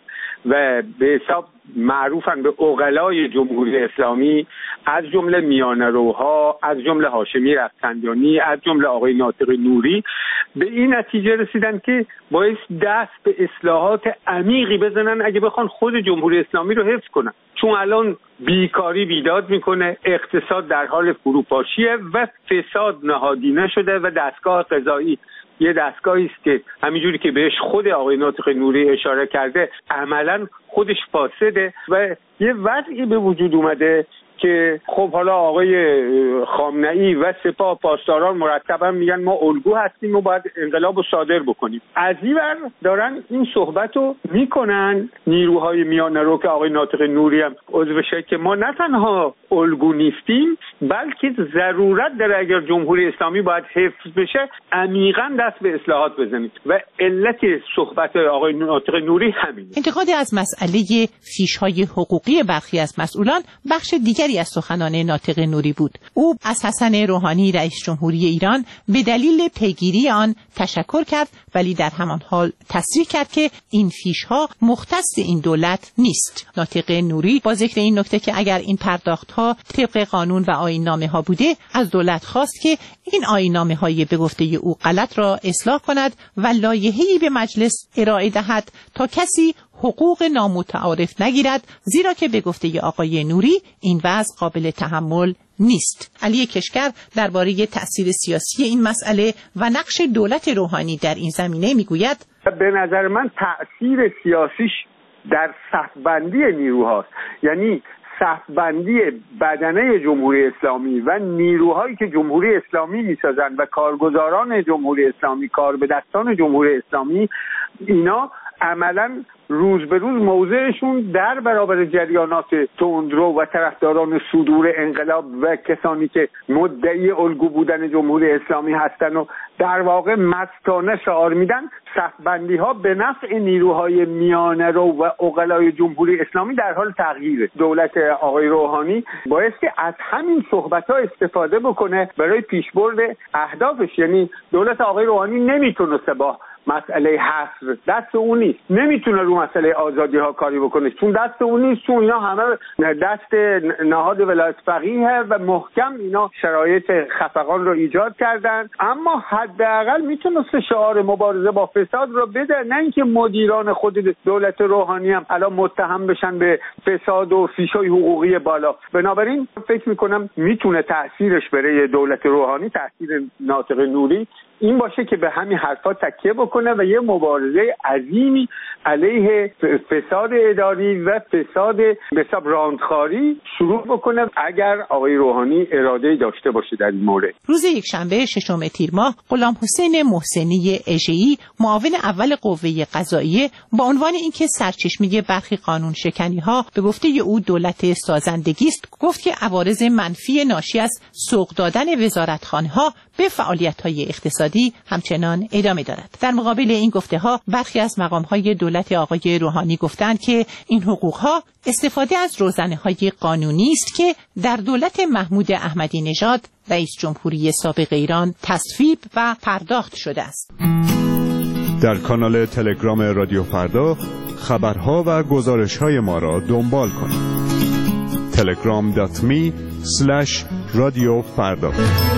و به حساب معروفن به عقلای جمهوری اسلامی، از جمله میانه‌روها، از جمله هاشمی رفسنجانی، از جمله آقای ناطق نوری، به این نتیجه رسیدن که باید دست به اصلاحات عمیقی بزنن اگه بخوان خود جمهوری اسلامی رو حفظ کنن، چون الان بیکاری بیداد میکنه، اقتصاد در حال فروپاشیه و فساد نهادینه شده و دستگاه قضایی یه دستگاهی است که همینجوری که بهش خود آقای ناطق نوری اشاره کرده عملاً خودش فاسده و یه وضعی به وجود اومده که خب حالا آقای خامنه‌ای و سپاه پاسداران مرتبا میگن ما الگو هستیم و باید انقلاب رو صادر بکنیم. از این ور دارن این صحبت رو میکنن نیروهای میانه‌رو که آقای ناطق نوری هم عضوشه که ما نه تنها الگو نیستیم بلکه ضرورت داره اگر جمهوری اسلامی باید حفظ بشه عمیقاً دست به اصلاحات بزنیم و علت صحبت آقای ناطق نوری همین. انتقاد از مسئله فیش‌های حقوقی برخی از مسئولان بخش دیگری از سخنان ناطق نوری بود. او از حسن روحانی رئیس جمهوری ایران به دلیل پیگیری آن تشکر کرد، ولی در همان حال تصریح کرد که این فیش‌ها مختص این دولت نیست. ناطق نوری با ذکر این نکته که اگر این پرداخت‌ها طبق قانون و آیین‌نامه‌ها بوده، از دولت خواست که این آیین‌نامه‌های به گفته او غلط را اصلاح کند و لایحه‌ای به مجلس ارائه دهد تا کسی حقوق نامتعارف نگیرد، زیرا که به گفته آقای نوری این وضع قابل تحمل نیست. علی کشتگر درباره تأثیر سیاسی این مسئله و نقش دولت روحانی در این زمینه میگوید به نظر من تأثیر سیاسیش در صف‌بندی نیروهاست، یعنی صف‌بندی بدنه جمهوری اسلامی و نیروهایی که جمهوری اسلامی میسازن و کارگزاران جمهوری اسلامی، کاربدستان جمهوری اسلامی، اینا عملاً روز به روز موضعشون در برابر جریانات تندرو و طرفداران صدور انقلاب و کسانی که مدعی الگو بودن جمهوری اسلامی هستن و در واقع مستانه شعار میدن، صف‌بندی ها به نفع نیروهای میانه‌رو و عقلای جمهوری اسلامی در حال تغییره. دولت آقای روحانی باید که از همین صحبت ها استفاده بکنه برای پیشبرد اهدافش. یعنی دولت آقای روحانی نمیتونه با مسئله حصر دست اون نیست، نمیتونه رو مسئله آزادی ها کاری بکنه چون دست اون نیست، چون اینا همه دست نهاد ولایت فقیه و محکم اینا شرایط خفقان رو ایجاد کردن، اما حداقل میتونه شعار مبارزه با فساد رو بده، نه اینکه مدیران خود دولت روحانی هم الان متهم بشن به فساد و فیشای حقوقی بالا. بنابراین فکر میکنم میتونه تاثیرش برای دولت روحانی، تاثیر ناطق نوری این باشه که به همین حرفا تکیه بکنه و یه مبارزه عظیمی علیه فساد اداری و فساد به حساب راندخاری شروع بکنه اگر آقای روحانی اراده داشته باشه در این مورد. روز یکشنبه ششم تیر ماه غلام حسین محسنی اژه‌ای معاون اول قوه قضاییه با عنوان اینکه سرچشمه برخی قانون شکنی‌ها به گفته او دولت سازندگی است، گفت که عوارض منفی ناشی از سوق دادن وزارتخانه‌ها به فعالیت‌های اقتصادی همچنان ادامه دارد. در مقابل این گفته‌ها برخی از مقام‌های دولت آقای روحانی گفتند که این حقوق‌ها استفاده از روزنه‌های قانونی است که در دولت محمود احمدی نژاد رئیس جمهوری سابق ایران تصویب و پرداخت شده است. در کانال تلگرام رادیو فردا خبرها و گزارش‌های ما را دنبال کنید. تلگرام دات می اسلش رادیو فردا.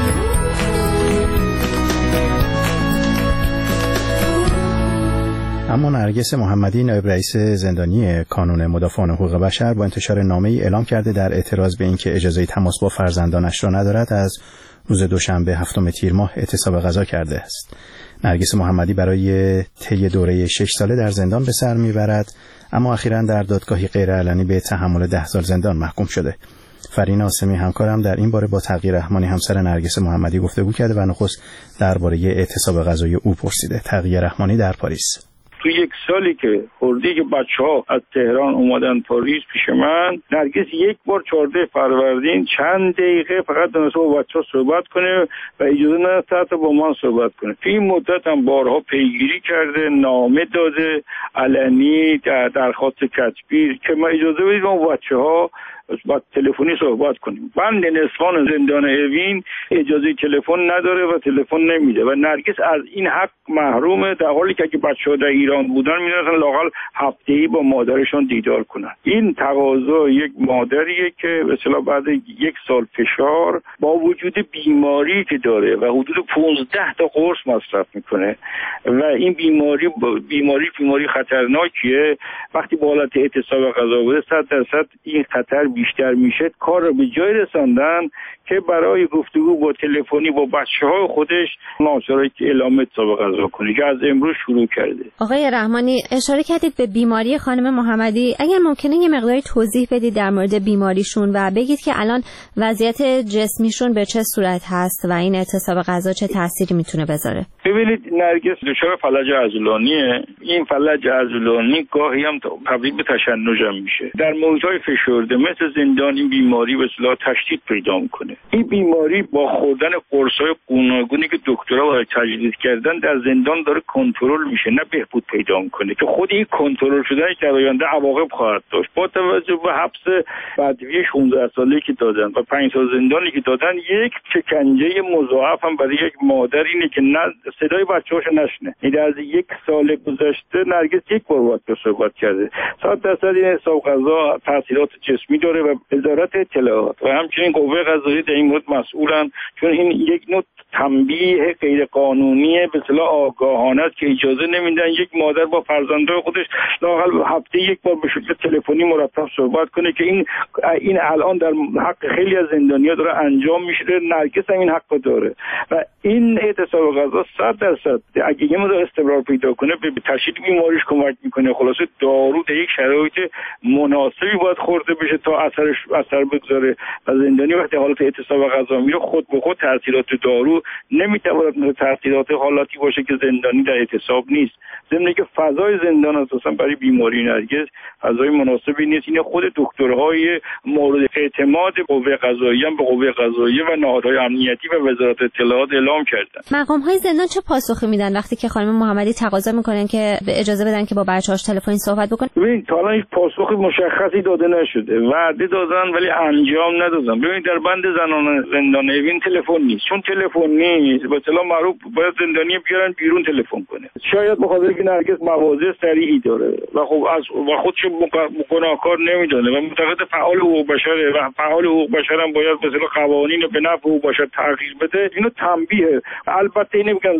اما نرگس محمدی نایب رئیس زندانی کانون مدافعان حقوق بشر با انتشار نامه‌ای اعلام کرده در اعتراض به اینکه اجازه تماس با فرزندانش را ندارد از روز دوشنبه هفتم تیر ماه اعتصاب غذا کرده است. نرگس محمدی برای طی دوره شش ساله در زندان به سر میبرد، اما اخیراً در دادگاهی غیرعلنی به تحمل ده سال زندان محکوم شده. فرین آسمی همکارم در این باره با تقی رحمانی همسر نرگس محمدی گفتگو کرده و نخست درباره اعتصاب غذای او پرسیده. تقی رحمانی در پاریس. تو یک سالی که خوردی که بچه ها از تهران اومدن پاریس پیش من، نرگس یک بار چهارده فروردین چند دقیقه فقط دانسته با بچه ها صحبت کنه و اجازه نداشته حتی با من صحبت کنه. تو این مدت هم بارها پیگیری کرده، نامه داده علنی در درخواست کتبی که ما اجازه بدید با بچه ها با تلفنی صحبت کنیم. بند نسوان زندان اوین اجازه تلفن نداره و تلفن نمیده و نرگس از این حق محرومه، در حالی که اگه بچه‌ها در ایران بودن می‌رفتن لااقل هفته‌ای با مادرشون دیدار کنن. این تقاضا یک مادریه که به اصطلاح بعد یک سال فشار با وجود بیماری که داره و حدود پانزده تا قرص مصرف میکنه و این بیماری بیماری بیماری خطرناکیه، وقتی با حالت اعتصاب غذا بوده صد درصد این خطر بیشتر میشه. کار رو به جای رساندن که برای گفتگو با تلفنی با بچه‌های خودش ناچاره که اعلام اعتصاب غذا کنه که از امروز شروع کرده. آقای رحمانی اشاره کردید به بیماری خانم محمدی، اگر ممکنه یه مقداری توضیح بدید در مورد بیماریشون و بگید که الان وضعیت جسمیشون به چه صورت هست و این اعتصاب غذا چه تأثیری میتونه بذاره؟ ببینید نرگس دچار فلج عضلانیه. این فلج عضلانی گاهی هم تبدیل به تشنج هم میشه. در محیط‌های فشرده مثل زندان این بیماری به اصطلاح تشدید پیدا میکنه. این بیماری با خوردن قرص‌های گوناگونی که دکترها برای تجویز کردن در زندان داره کنترل میشه، نه بهبود پیدا میکنه که خود این کنترل شدن در آینده عواقب خواهد داشت. با توجه به حبس بدوی شانزده ساله‌ای که دادن و پنج سال زندانی که دادن، یک شکنجه مضاعف هم برای یک مادر اینه که نه صدای بچه‌هاش نشنه. این از یک سال گذشته نرگس یک بار وقت صحبت کرده. صد درصد این حساب غذا تاثیرات جسمی داره و وزارت اطلاعات و همچنین قوه قضاییه در این مورد مسئولن، چون این یک نوع تنبیه غیر قانونی به اصطلاح آگاهانه است که اجازه نمیدن یک مادر با فرزندای خودش لااقل هفته یک بار به شکل تلفنی مرتب صحبت کنه که این این الان در حق خیلی از زندانی‌ها داره انجام میشه. نرگس هم این حق داره و این اعتصاب غذا صد درصد اگه یه مقدار استمرار پیدا کنه به تشدید بیماریش کمک میکنه. خلاصه دارو در یک شرایط مناسبی باید خورده بشه تا اثرش اثر بگذاره و زندانی وقتی حالت اعتصاب غذا میره خود به خود تاثیرات دارو نمیتواند مثل تاثیرات حالاتی باشه که زندانی در اعتصاب نیست. ضمن که فضای زندان اساسا برای بیماری نرگس فضای مناسبی نیست. این خود دکترهای مورد اعتماد قوه قضاییه هم به قوه قضاییه و نهادهای امنیتی و وزارت اطلاعات اعلام کردن. مقام‌های زندان چه پاسخی میدن وقتی که خانم محمدی تقاضا میکنن که به اجازه بدن که با بچه‌هاش تلفنی صحبت بکنه؟ ببین تا الان هیچ پاسخ مشخصی داده نشده. وعده دادن ولی انجام ندادن. ببین در بند زنان زندان اوین تلفن نیست. چون تلفن نیست به اصطلاح معروف باید زندانی بیارن بیرون تلفن کنه. شاید بخاطر که نرگس مواضع صریحی داره و خب از و خودش گناهکار نمیدونه و معتقد فعال حقوق بشره و فعال حقوق بشر هم باید به اصطلاح قوانین به نفع حقوق بشر تغییر بده. اینو تنبیه. البته نمیگم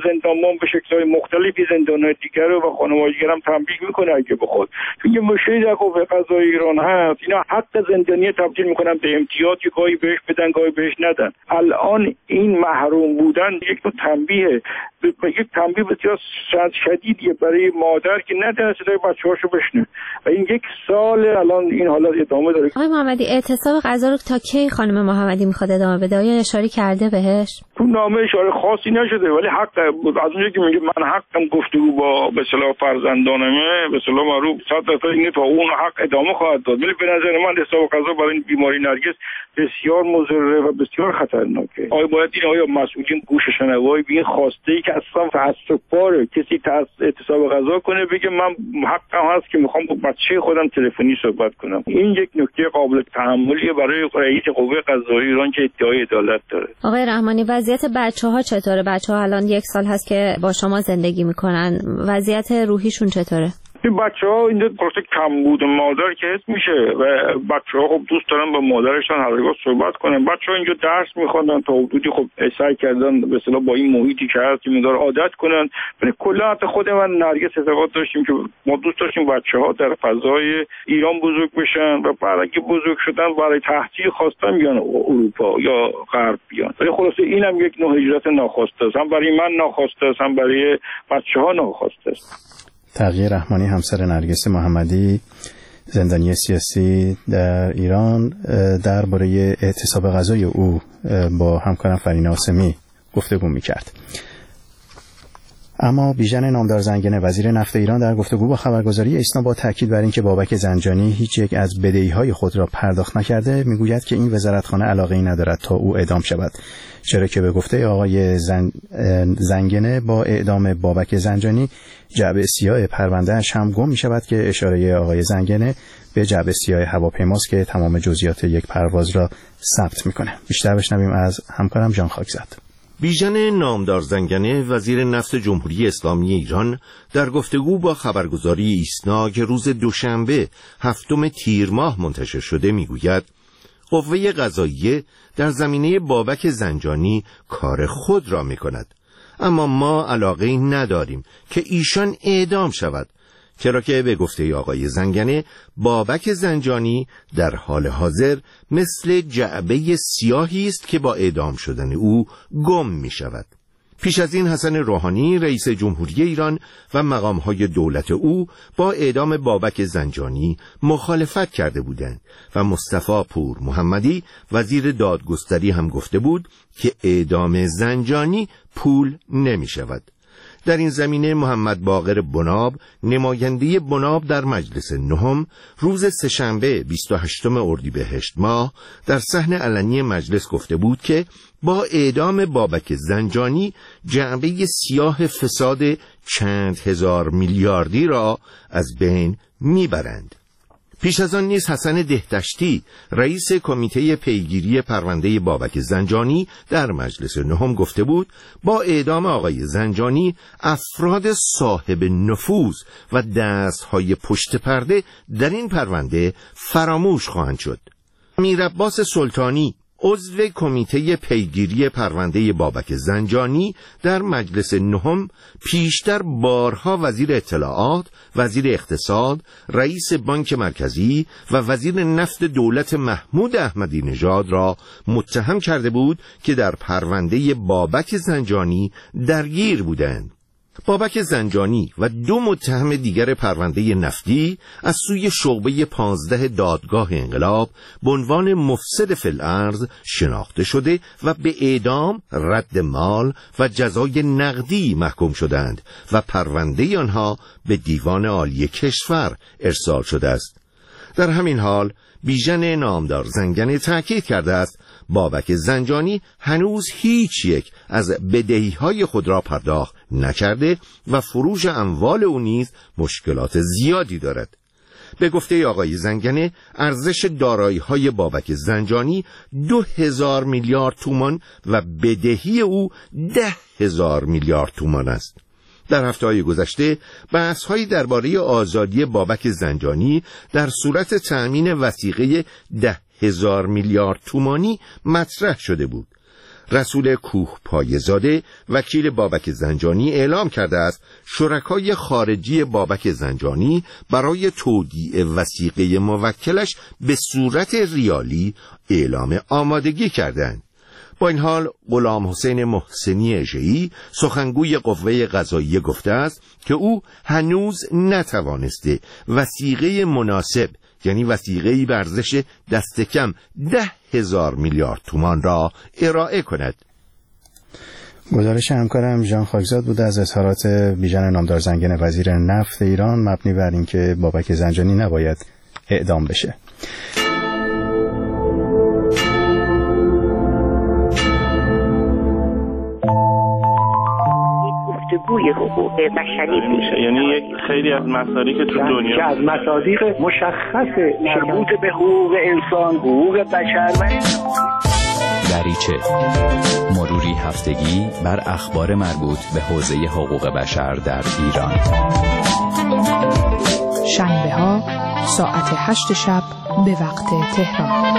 زندانبان به شکل‌های مختلفی زندان‌های دیگر رو و خانواده دیگر هم تنبیه میکنه اگه بخواد. چون یه مشکلی در قوه قضاییه ایران هست، اینا حق زندانی تبدیل میکنن به امتیاز که گاهی بهش بدن گاهی بهش ندن. الان این محروم بودن یک نوع تنبیه، یک تنبیه بسیار شدیدیه برای مادر که نتونه صدای بچه‌هاشو بشنه و این یک سال الان این حالت ادامه داره. آقای محمدی اعتصاب غذا رو تا کی خانم محمدی میخواد ادامه بده؟ آیا اشاره کرده بهش؟ تو نامه اشاره خاصی نشده ولی حق از اونجایی که میگه من حقم گفتگو با به اصطلاح فرزندانمه به اصطلاح معروف صد درصد اینه تا اون حق ادامه خواهد داد. ولی به نظر من حساب غذا برای این بیماری نرگس بسیار مضر و بسیار خطرناکه. آیا باید این آیا مسئولین گوش شنوایی به این خواسته ای که اصلا تعصب‌باره کسی اعتصاب غذا کنه بگه من حقم هست که میخوام با بچه خودم تلفنی صحبت کنم. این یک نکته قابل تحملیه برای رئیس قوه قضاییه ایران که ادعای عدالت داره. آقای رحمانی وضعیت بچه‌ها چطوره؟ بچه‌ها الان یک سال هست که با شما زندگی میکنن، وضعیت روحیشون چطوره؟ این بچه‌ها اینجا پروسه کمبود مادر که حس میشه و بچه‌ها خب دوست دارن با مادرشون هر روز صحبت کنن. بچه‌ها اینجا درس می‌خونن تا حدودی خب سعی کردن به اصطلاح با این محیطی که هست مقدار عادت کنن. ولی کلا حتی خود من نرگس ارتباط داشتیم که ما دوست داشتیم بچه‌ها در فضای ایران بزرگ بشن و بعد که بزرگ شدن برای تحصیل خواستن بیان اروپا یا غرب بیان. ولی خلاصه اینم یک نوع هجرت ناخواسته است، هم برای من ناخواسته است هم برای بچه‌ها ناخواسته است. تقیه رحمانی همسر نرگس محمدی زندانی سیاسی در ایران درباره اعتصاب غذای او با همکارم فرین آسمی گفتگو می‌کرد. اما بیژن نامدار زنگنه وزیر نفت ایران در گفتگو با خبرگزاری ایسنا با تاکید بر اینکه بابک زنجانی هیچ یک از بدهی‌های خود را پرداخت نکرده میگوید که این وزارتخانه علاقه‌ای ندارد تا او اعدام شود، چرا که به گفته آقای زن... زنگنه با اعدام بابک زنجانی جعبه سیاه پرونده‌اش هم گم می‌شود که اشاره آقای زنگنه به جعبه سیاه هواپیماست که تمام جزئیات یک پرواز را ثبت می‌کنه. بیشتر بشنویم از همکارم جان خاکزاد. بیژن نامدار زنگنه وزیر نفت جمهوری اسلامی ایران در گفتگو با خبرگزاری ایسنا که روز دوشنبه هفتم تیر ماه منتشر شده میگوید قوه قضاییه در زمینه بابک زنجانی کار خود را میکند، اما ما علاقه نداریم که ایشان اعدام شود، چرا که به گفته آقای زنگنه بابک زنجانی در حال حاضر مثل جعبه سیاهی است که با اعدام شدن او گم می شود. پیش از این حسن روحانی رئیس جمهوری ایران و مقامهای دولت او با اعدام بابک زنجانی مخالفت کرده بودند و مصطفی پور محمدی وزیر دادگستری هم گفته بود که اعدام زنجانی پول نمی شود. در این زمینه محمد باقر بناب نماینده بناب در مجلس نهم روز سه‌شنبه بیست و هشتم اردیبهشت ماه در صحن علنی مجلس گفته بود که با اعدام بابک زنجانی جعبه سیاه فساد چند هزار میلیاردی را از بین میبرند. پیش از آن نیز حسن دهدشتی رئیس کمیته پیگیری پرونده بابک زنجانی در مجلس نهم گفته بود با اعدام آقای زنجانی افراد صاحب نفوذ و دستهای پشت پرده در این پرونده فراموش خواهند شد. میرعباس سلطانی عضو کمیته پیگیری پرونده بابک زنجانی در مجلس نهم پیشتر بارها وزیر اطلاعات، وزیر اقتصاد، رئیس بانک مرکزی و وزیر نفت دولت محمود احمدی نژاد را متهم کرده بود که در پرونده بابک زنجانی درگیر بودند. بابک زنجانی و دو متهم دیگر پرونده نفتی از سوی شعبه پانزده دادگاه انقلاب به عنوان مفسد فی الارض شناخته شده و به اعدام، رد مال و جزای نقدی محکوم شدند و پرونده آنها به دیوان عالی کشور ارسال شده است. در همین حال بیژن نامدار زنگنه تاکید کرده است بابک زنجانی هنوز هیچ یک از بدهی‌های خود را پرداخت نکرده و فروش اموال او نیز مشکلات زیادی دارد. به گفته آقای زنگنه ارزش دارایی‌های بابک زنجانی دو هزار میلیارد تومان و بدهی او ده هزار میلیارد تومان است. در هفته‌های گذشته بحث‌هایی درباره آزادی بابک زنجانی در صورت تأمین وثیقه ده هزار میلیارد تومانی مطرح شده بود. رسول کوه پایه‌زاده وکیل بابک زنجانی اعلام کرده است شرکای خارجی بابک زنجانی برای تودیع وثیقه موکلش به صورت ریالی اعلام آمادگی کردند. با این حال غلام حسین محسنی اژه‌ای سخنگوی قوه قضاییه گفته است که او هنوز نتوانسته وثیقه مناسب، یعنی وثیقه‌ای به ارزش دست کم ده هزار میلیارد تومان را ارائه کند. گزارش همکارم ژان خاکزاد بود از اظهارات بیژن نامدار زنگن وزیر نفت ایران مبنی بر اینکه بابک زنجانی نباید اعدام بشه. گفتگوی حقوق بشری میشه، یعنی یک خیلی از مصادیق تو دنیا که از مصادیق مشخص مربوط به حقوق انسان، حقوق بشر و دریچه مروری هفتگی بر اخبار مربوط به حوزه حقوق بشر در ایران. شنبه ها ساعت هشت شب به وقت تهران.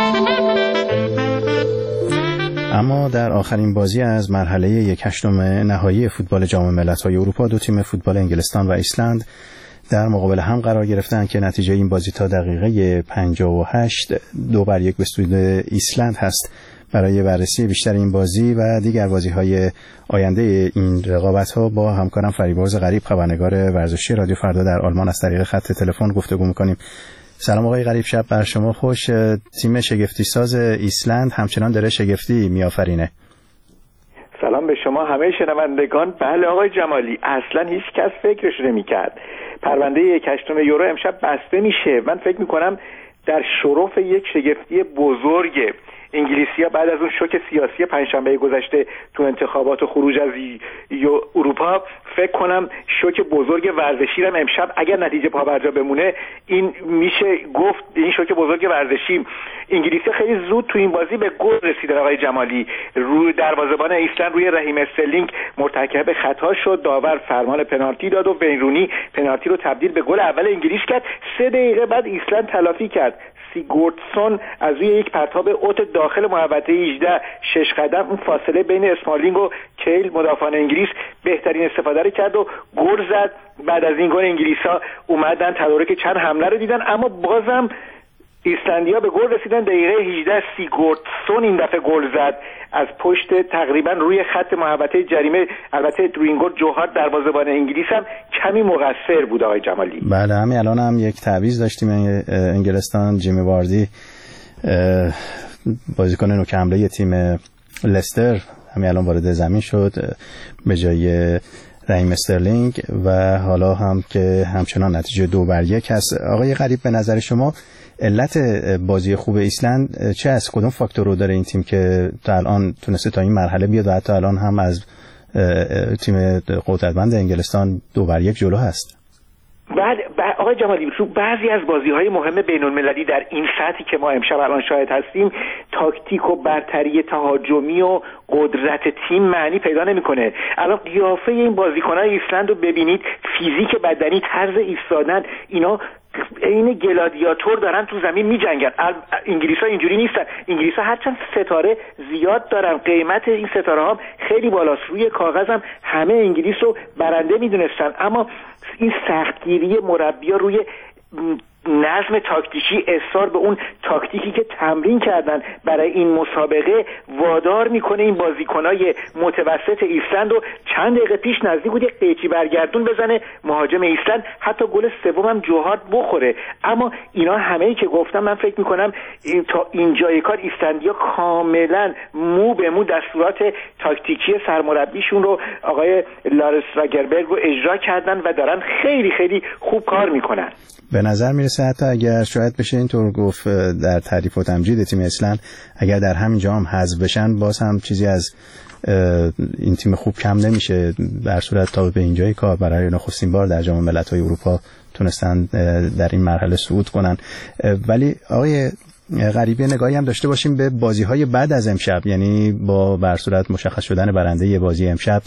اما در آخرین بازی از مرحله یک هشتم نهایی فوتبال جام ملت‌های اروپا دو تیم فوتبال انگلستان و ایسلند در مقابل هم قرار گرفتند که نتیجه این بازی تا دقیقه پنجاه و هشت دو بر یک به سود ایسلند هست. برای بررسی بیشتر این بازی و دیگر بازی‌های آینده این رقابت‌ها با همکارم فریبرز غریب خبرنگار ورزشی رادیو فردا در آلمان از طریق خط تلفن گفتگو می‌کنیم. سلام آقای غریب، شب بر شما خوش. تیم شگفتی ساز ایسلند همچنان داره شگفتی میآفرینه. سلام به شما همه شنوندگان. بله آقای جمالی، اصلا هیچ کس فکرش نمی‌کرد پرونده یک هشتم یورو امشب بسته میشه. من فکر می‌کنم در شرف یک شگفتی بزرگ انگلیسی‌ها بعد از اون شوک سیاسی پنجشنبه گذشته تو انتخابات و خروج از اروپا، فکر کنم شوک بزرگ ورزشی هم امشب اگر نتیجه پابرجا بمونه این میشه گفت این شوک بزرگ ورزشی. انگلیسی خیلی زود تو این بازی به گل رسیدن آقای جمالی. روی دروازه‌بان ایسلند روی رحیم استرلینگ مرتکب خطا شد، داور فرمان پنالتی داد و وین رونی پنالتی رو تبدیل به گل اول انگلیس کرد. سه دقیقه بعد ایسلند تلافی کرد. سیگورتسون از روی یک پرتاب اوت داخل محوطه هجده شش قدم اون فاصله بین اسمالینگ و کیل مدافعان انگلیس بهترین استفاده رو کرد و گل زد. بعد از این گل انگلیس‌ها اومدن تدارک چند حمله رو دیدن، اما بازم ایسلندی‌ها به گل رسیدن. دقیقه هجده سیگورتسون این دفعه گل زد از پشت تقریبا روی خط محوطه جریمه. البته تو این گل جوهار دروازه‌بان انگلیس هم کمی مقصر بود آقای جمالی. بله، همین الان هم یک تعویض داشتیم انگلستان. جیمی واردی بازیکن نوک حمله تیم لستر همین الان وارد زمین شد به جای رحیم استرلینگ و حالا هم که همچنان نتیجه دو بر یک هست. آقای غریب، به نظر شما علت بازی خوب ایسلند چه است؟ کدوم فاکتور رو داره این تیم که تا الان تونسته تا این مرحله بیاد و حتی الان هم از تیم قدرتمند انگلستان دو بر یک جلو هست؟ بعد آقای جمالی، تو بعضی از بازی‌های مهم بین‌المللی در این سطحی که ما امشب الان شاهد هستیم، تاکتیک و برتری تهاجمی و قدرت تیم معنی پیدا نمی‌کنه. الان قیافه این بازیکن‌های ایسلند رو ببینید، فیزیک بدنی، طرز ایستادن، اینا این گلادیاتور دارن تو زمین می‌جنگن. انگلیس‌ها اینجوری نیستن. انگلیس‌ها هرچند ستاره زیاد دارن، قیمت این ستاره‌ها خیلی بالاست. روی کاغذ هم همه انگلیس رو برنده می‌دونستن، اما این سختگیری مربی‌ها روی نظم تاکتیکی، اصرار به اون تاکتیکی که تمرین کردن برای این مسابقه وادار میکنه این بازیکنای متوسط ایسلند رو چند دقیقه پیش نزدیک بود یک قیچی برگردون بزنه مهاجم ایسلند، حتی گل سوم هم جوهارد بخوره. اما اینا همه‌ای که گفتم، من فکر میکنم این تا اینجای کار ایسلندیا کاملا مو به مو دستورات تاکتیکی سرمربیشون رو آقای لارس راگربرگ رو اجرا کردن و دارن خیلی خیلی خوب کار میکنن. به نظر میرسه حتی اگر شاید بشه اینطور گفت در تعریف و تمجید تیم ایسلند، اگر در همین جام حذف بشن باز هم چیزی از این تیم خوب کم نمیشه. در صورت تا به اینجای کار برای نخستین بار در جام ملت‌های اروپا تونستن در این مرحله صعود کنن. ولی آقای غریبی، نگاهی هم داشته باشیم به بازی‌های بعد از امشب، یعنی با بر صورت مشخص شدن برنده بازی امشب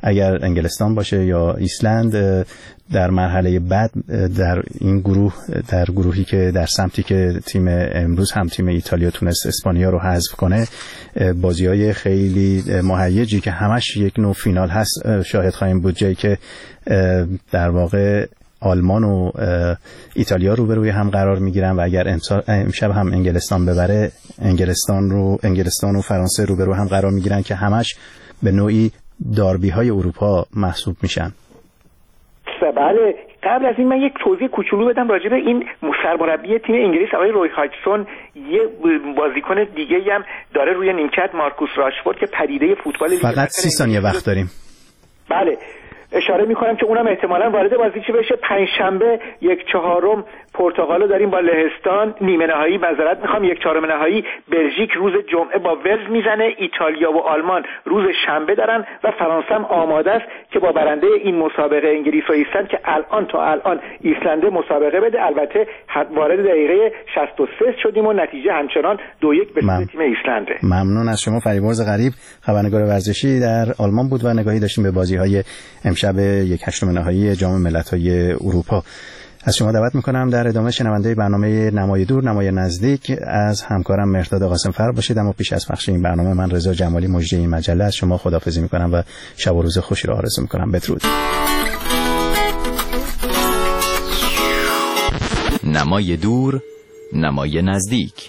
اگر انگلستان باشه یا ایسلند در مرحله بعد در این گروه، در گروهی که در سمتی که تیم امروز هم تیم ایتالیا تونست اسپانیا رو حذف کنه، بازی‌های خیلی مهیجی که همش یک نوع فینال هست شاهد خواهیم بود، جایی که در واقع آلمان و ایتالیا روبروی هم قرار میگیرن و اگر امشب هم انگلستان ببره، انگلستان رو انگلستان و فرانسه روبرو هم قرار میگیرن که همش به نوعی داربی های اروپا محسوب میشن. بله، قبل از این من یک توضیح کوچولو بدم راجع به این سرمربی تیم انگلیس آقای روی هاجسون. یه بازیکن دیگه هم داره روی نیمکت، مارکوس راشفورد، که پدیده فوتبال فقط سی ثانیه وقت داریم. بله، اشاره میکنم که اونم احتمالاً وارد بازیچه بشه. پنجشنبه یک چهارم پرتغالو داریم با لهستان، نیمه نهایی معذرت میخوام یک چهارم نهایی بلژیک روز جمعه با ولز میزنه، ایتالیا و آلمان روز شنبه دارن و فرانسه هم آماده است که با برنده این مسابقه انگلیس و ایسلند که الان تا الان ایسلند مسابقه بده. البته وارد دقیقه شصت و سه شدیم و نتیجه همچنان دو یک به مم... تیم ایسلنده. ممنون از شما فریبرز غریب، خبرنگار ورزشی در آلمان بود و نگاهی داشتیم به بازی‌های امشب یک هشتم نهایی جام ملت‌های اروپا. از شما دعوت میکنم در ادامه شنونده برنامه نمای دور نمای نزدیک از همکارم مهرداد قاسمفر باشید. اما پیش از پخش این برنامه من رضا جمالی مجری این مجله از شما خداحافظی میکنم و شب و روز خوشی را آرزو میکنم. بدرود. نمای دور نمای نزدیک.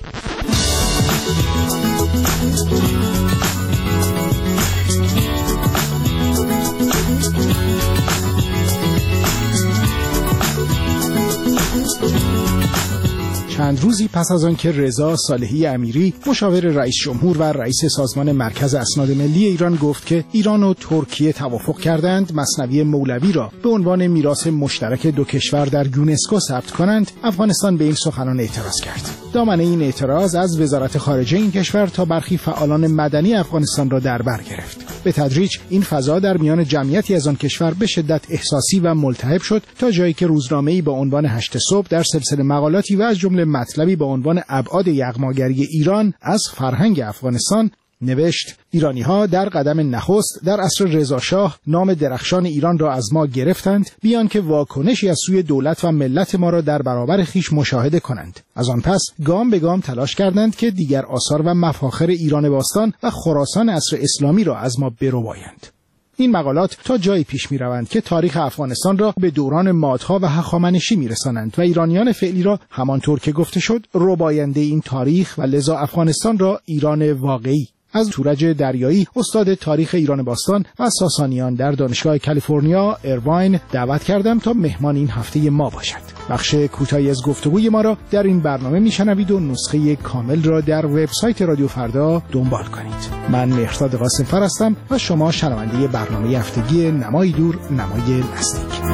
چند روزی پس از آن که رضا صالحی امیری مشاور رئیس جمهور و رئیس سازمان مرکز اسناد ملی ایران گفت که ایران و ترکیه توافق کردند مثنوی مولوی را به عنوان میراث مشترک دو کشور در یونسکو ثبت کنند، افغانستان به این سخنان اعتراض کرد. دامنه این اعتراض از وزارت خارجه این کشور تا برخی فعالان مدنی افغانستان را در بر گرفت. به تدریج این فضا در میان جمعیتی از آن کشور به شدت احساسی و ملتهب شد تا جایی که روزنامه‌ای با عنوان هشت صبح در سلسله مقالاتی و از جمله مطلبی با عنوان ابعاد یغماگری ایران از فرهنگ افغانستان نوشت: ایرانی‌ها در قدم نخست در عصر رضاشاه نام درخشان ایران را از ما گرفتند، بیان که واکنشی از سوی دولت و ملت ما را در برابر خیش مشاهده کنند. از آن پس گام به گام تلاش کردند که دیگر آثار و مفاخر ایران باستان و خراسان عصر اسلامی را از ما بربایند. این مقالات تا جایی پیش می روند که تاریخ افغانستان را به دوران مادها و هخامنشی می رسانند و ایرانیان فعلی را همانطور که گفته شد رباینده این تاریخ و لذا افغانستان را ایران واقعی. از تورج دریایی استاد تاریخ ایران باستان و ساسانیان در دانشگاه کالیفرنیا ایرواین دعوت کردم تا مهمان این هفته ما باشد. بخش کوتاهی از گفتگوی ما را در این برنامه میشنوید و نسخه کامل را در وبسایت رادیو فردا دنبال کنید. من مهرداد قاسمفر هستم و شما شنونده برنامه هفتگی نمای دور نمای نزدیک.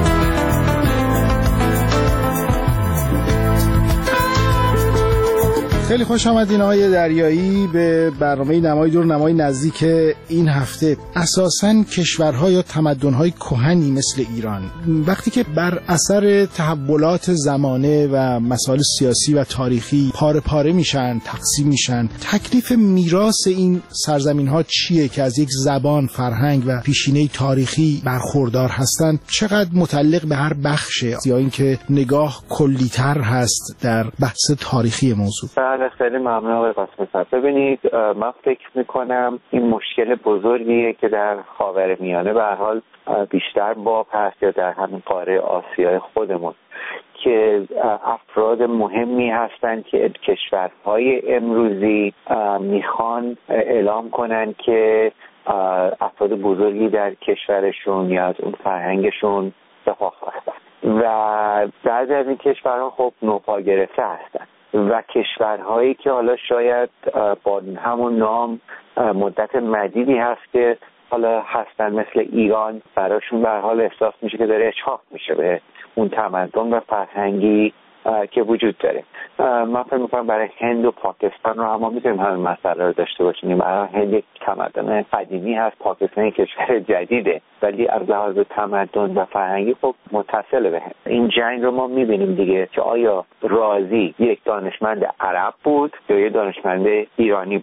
خیلی خوش آمدین آقای دریایی به برنامه نمای دور نمای نزدیک این هفته. اساساً کشورها یا تمدن‌های کهنی مثل ایران وقتی که بر اثر تحولات زمانه و مسائل سیاسی و تاریخی پاره پاره میشن، تقسیم میشن، تکلیف میراث این سرزمین‌ها چیه که از یک زبان، فرهنگ و پیشینه تاریخی برخوردار هستن؟ چقدر متعلق به هر بخشه یا اینکه نگاه کلی‌تر هست در بحث تاریخی موضوع؟ بله، خیلی ممنون آقای قاسم‌فر. ببینید، من فکر میکنم این مشکل بزرگیه که در خاورمیانه به هر حال بیشتر باب هست یا در همین قاره آسیای خودمون که افراد مهمی هستند که کشورهای امروزی میخوان اعلام کنن که افراد بزرگی در کشورشون یا از اون فرهنگشون دفاع هستند و بعضی از این کشورها خب نوپا گرفته هستند و کشورهایی که حالا شاید با همون نام مدت مدیدی هست که حالا هستن مثل ایران، براشون به هر حال احساس میشه که داره اچاق میشه به اون تمدن و فرهنگی که وجود داره. من فکر میکنم برای هند و پاکستان رو هم میتونیم همین مسئله رو داشته باشیم. الان هند یک تمدن قدیمی هست، پاکستان یک کشور جدیده، ولی از لحاظ تمدن و فرهنگی خب متصل به هند. این جنگ رو ما میبینیم دیگه که آیا رازی یک دانشمند عرب بود یا یک دانشمند ایرانی بود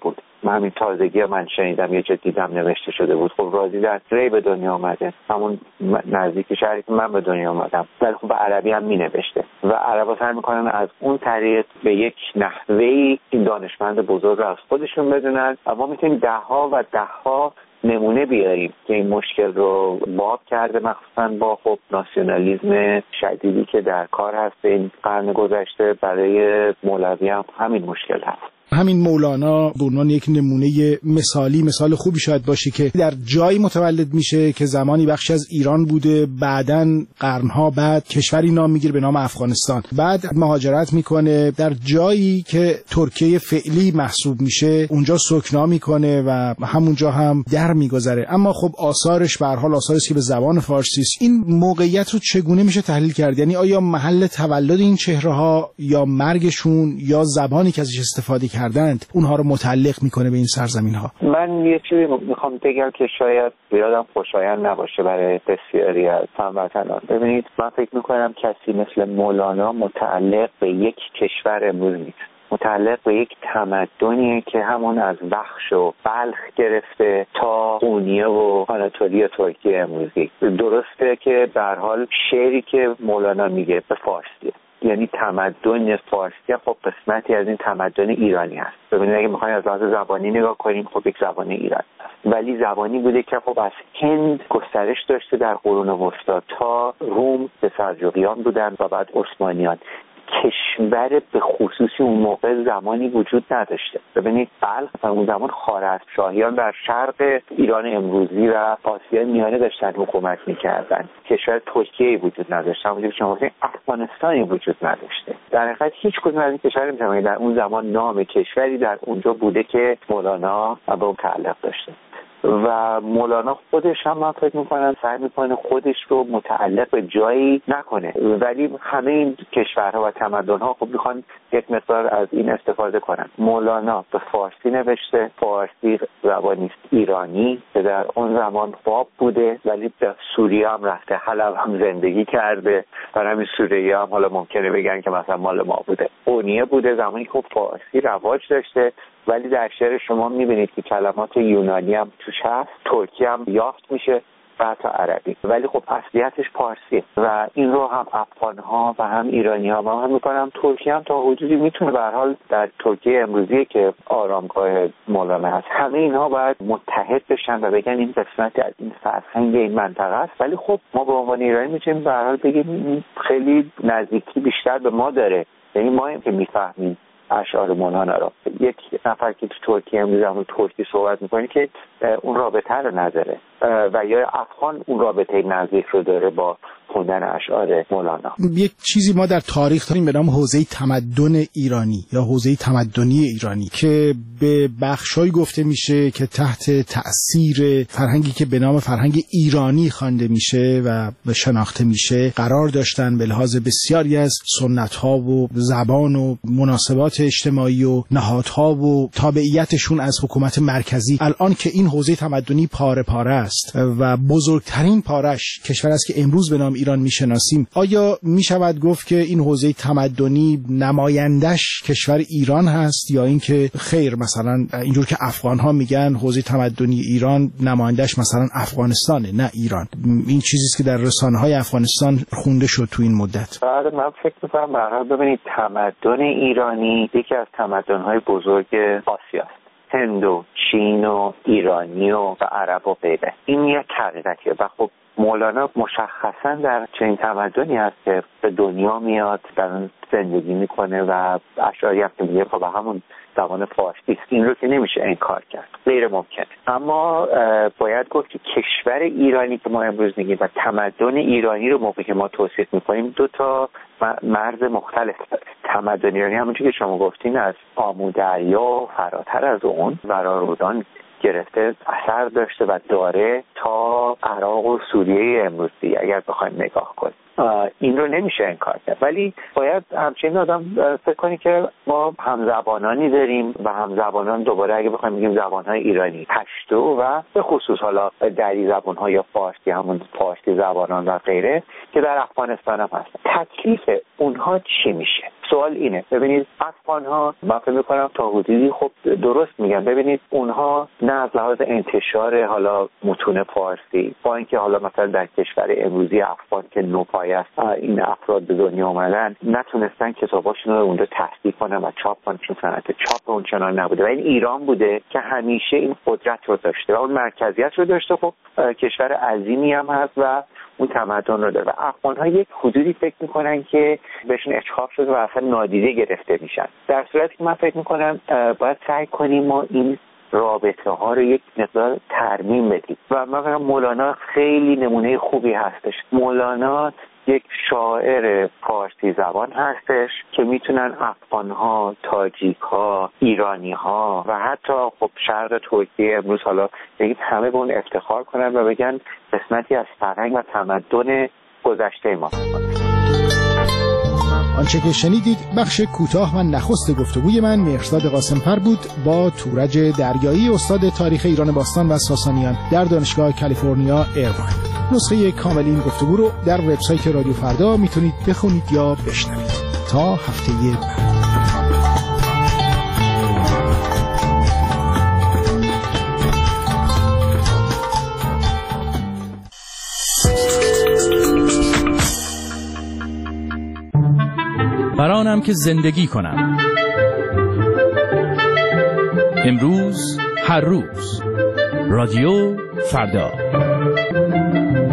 همین تازگی من شنیدم یه جا دیدم نوشته شده بود خب رازی در ری به دنیا آمده، همون نزدیک شهری که من به دنیا آمدم، ولی خب به عربی هم می نوشته و عربا سعی میکنن از اون طریق به یک نحوهی این دانشمند بزرگ رو از خودشون بدونن و ما میتونیم ده ها و ده ها نمونه بیاریم که این مشکل رو باب کرده، مخصوصا با خب ناسیونالیسم شدیدی که در کار هست این قرن گذشته. برای مولوی هم همین مشکل هست. همین مولانا به عنوان یک نمونه مثالی مثال خوبی شاید باشه که در جایی متولد میشه که زمانی بخشی از ایران بوده، بعداً قرنها بعد کشوری نام میگیره به نام افغانستان، بعد مهاجرت میکنه در جایی که ترکیه فعلی محسوب میشه، اونجا سکنا میکنه و همونجا هم در میگذره. اما خب آثارش به هر حال آثاری است که به زبان فارسی است. این موقعیت رو چگونه میشه تحلیل کرد؟ یعنی آیا محل تولد این چهره‌ها یا مرگشون یا زبانی که ازش استفاده کردند اونها رو متعلق میکنه به این سرزمین ها؟ من یه چیزی میخوام بگم که شاید بیادم خوشایند نباشه برای بسیاری از هموطنان. ببینید من فکر میکنم کسی مثل مولانا متعلق به یک کشور امروز نیست، متعلق به یک تمدنیه که همون از بخش و بلخ گرفته تا قونیه و آناتولیا ترکیه امروزی. درسته که به هر حال شعری که مولانا میگه به فارسیه، یعنی تمدن فارسی خب قسمتی از این تمدن ایرانی هست. ببینید اگه میخوایم از لحاظ زبانی نگاه کنیم خب یک زبان ایرانی هست، ولی زبانی بوده که خب از هند گسترش داشته در قرون وسطا تا روم به سلجوقیان بودن و بعد عثمانیان. کشور به خصوصی اون موقع زمانی وجود نداشته. ببینید بلخ اون زمان خوارزمشاهیان در شرق ایران امروزی و آسیای میانه داشتن حکومت میکردن. کشور ترکیه وجود نداشته، همونجوری که شما گفتید افغانستانی وجود نداشته. در حقیقت هیچ کدوم از این کشورها نمیتونه در اون زمان نام کشوری در اونجا بوده که مولانا به اون تعلق داشته. و مولانا خودش هم من فکر میکنم سعی میکنه خودش رو متعلق به جایی نکنه، ولی همه این کشورها و تمدن‌ها خب میخوان یک مقدار از این استفاده کنن. مولانا به فارسی نوشته، فارسی زبانی است ایرانی که در اون زمان باب بوده، ولی در سوریه هم رفته، حلب هم زندگی کرده، برای همین سوریه هم حالا ممکنه بگن که مثلا مال ما بوده. قونیه بوده زمانی که فارسی رواج داشته، ولی در شعر شما میبینید که کلمات یونانی هم توش هست، ترکی هم یافت میشه و حتی عربی، ولی خب اصلیتش پارسیه و این رو هم افغان ها و هم ایرانی ها و هم میکنم ترکی هم تا حدودی میتونه به هر حال در ترکیه امروزی که آرامگاه مولانا هست، همه اینها باید متحد بشن و بگن این قسمت از این فرهنگ این منطقه است. ولی خب ما به عنوان ایرانی میتونیم به هر حال بگیم خیلی نزدیکی بیشتر به ما داره، یعنی ما هم که میفهمیم اشعار مولانا را. یک نفر که تو ترکیه امروز هم ترکی صحبت میکنه که اون رابطه رو نداره و یا افغان اون رابطه نزدیک رو داره با خوندن اشعار مولانا. یک چیزی ما در تاریخ داریم به نام حوزه تمدن ایرانی یا حوزه تمدنی ایرانی که به بخشای گفته میشه که تحت تأثیر فرهنگی که به نام فرهنگ ایرانی خوانده میشه و شناخته میشه قرار داشتن به لحاظ بسیاری از سنت‌ها و زبان و مناسبات اجتماعی و نهادها و تابعیتشون از حکومت مرکزی. الان که این حوزه تمدنی پاره پاره است و بزرگترین پارش کشور است که امروز به نام ایران میشناسیم، آیا میشود گفت که این حوزه تمدنی نمایندش کشور ایران هست یا اینکه خیر مثلا اینجور که افغان ها میگن حوزه تمدنی ایران نمایندش مثلا افغانستانه نه ایران؟ این چیزی است که در رسانه های افغانستان خونده شد تو این مدت. بعد من فکر می‌کنم برای ببینید تمدن ایرانی یکی از تمدن های بزرگ آسیا است. هند و چین و ایرانی و عرب و غیره. این یک حقیقتیه و خب مولانا مشخصا در چنین تمدنی هست که به دنیا میاد، در اون زندگی میکنه و اشعاری هم که میگه خب همون زبان فارسی است. این رو که نمیشه انکار کرد، غیر ممکنه. اما باید گفت که کشور ایرانی که ما امروز میگیم و تمدن ایرانی رو موقعی که ما توصیف میکنیم دو تا مرز مختلف داره. تمدن ایرانی همونجوری که شما گفتین از آمودریا و فراتر از اون ورارودان گرفته اثر داشته و داره تا عراق و سوریه امروزی اگر بخوایم نگاه کنیم. این رو نمیشه انکار کرد، ولی باید همچنین آدم فکر کنی که ما همزبانانی داریم و همزبانان دوباره اگه بخوایم بگیم زبانهای ایرانی، پشتو و به خصوص حالا دری زبان‌ها یا فارسی، همون فارسی زبانان و غیره که در افغانستان هم هستن. تکلیف اونها چی میشه؟ سوال اینه. ببینید افغان‌ها من فکر می‌کنم تا حدودی خب درست میگن. ببینید اونها نه از لحاظ انتشار حالا متون فارسی، با اینکه حالا مثلا در کشور امروزی افغان که نوپای است این افراد به دنیا اومدن، نتونستن کتاباشون رو اونجا تصدیق کنن و چاپ کنن، چون صنعت چاپ اونچنان نبوده و این ایران بوده که همیشه این قدرت رو داشته و اون مرکزیت رو داشته. خب کشور عظیمی هم هست و اون تمدن رو داره و افغان‌ها یک حدودی فکر میکنن که بهشون اچخاف شده و اصلا نادیده گرفته میشن، در صورتی که من فکر میکنم باید سعی کنیم ما این رابطه ها رو یک مقدار ترمیم بدیم و من فکر مولانا خیلی نمونه خوبی هستش. مولانا یک شاعر فارسی زبان هستش که میتونن افغان‌ها، تاجیک‌ها، ایرانی‌ها و حتی خب شرق ترکیه امروز حالا بگید همه به اون افتخار کنن و بگن قسمتی از فرهنگ و تمدن گذشته ما. آنچه که شنیدید بخش کوتاه و نخست گفتگوی من مهرزاد قاسم‌فر بود با تورج دریایی، استاد تاریخ ایران باستان و ساسانیان در دانشگاه کالیفرنیا ایرواین. نسخه کامل این گفتگو رو در وبسایت رادیو فردا میتونید بخونید یا بشنوید. تا هفته بعد. برانم که زندگی کنم. امروز هر روز رادیو فردا.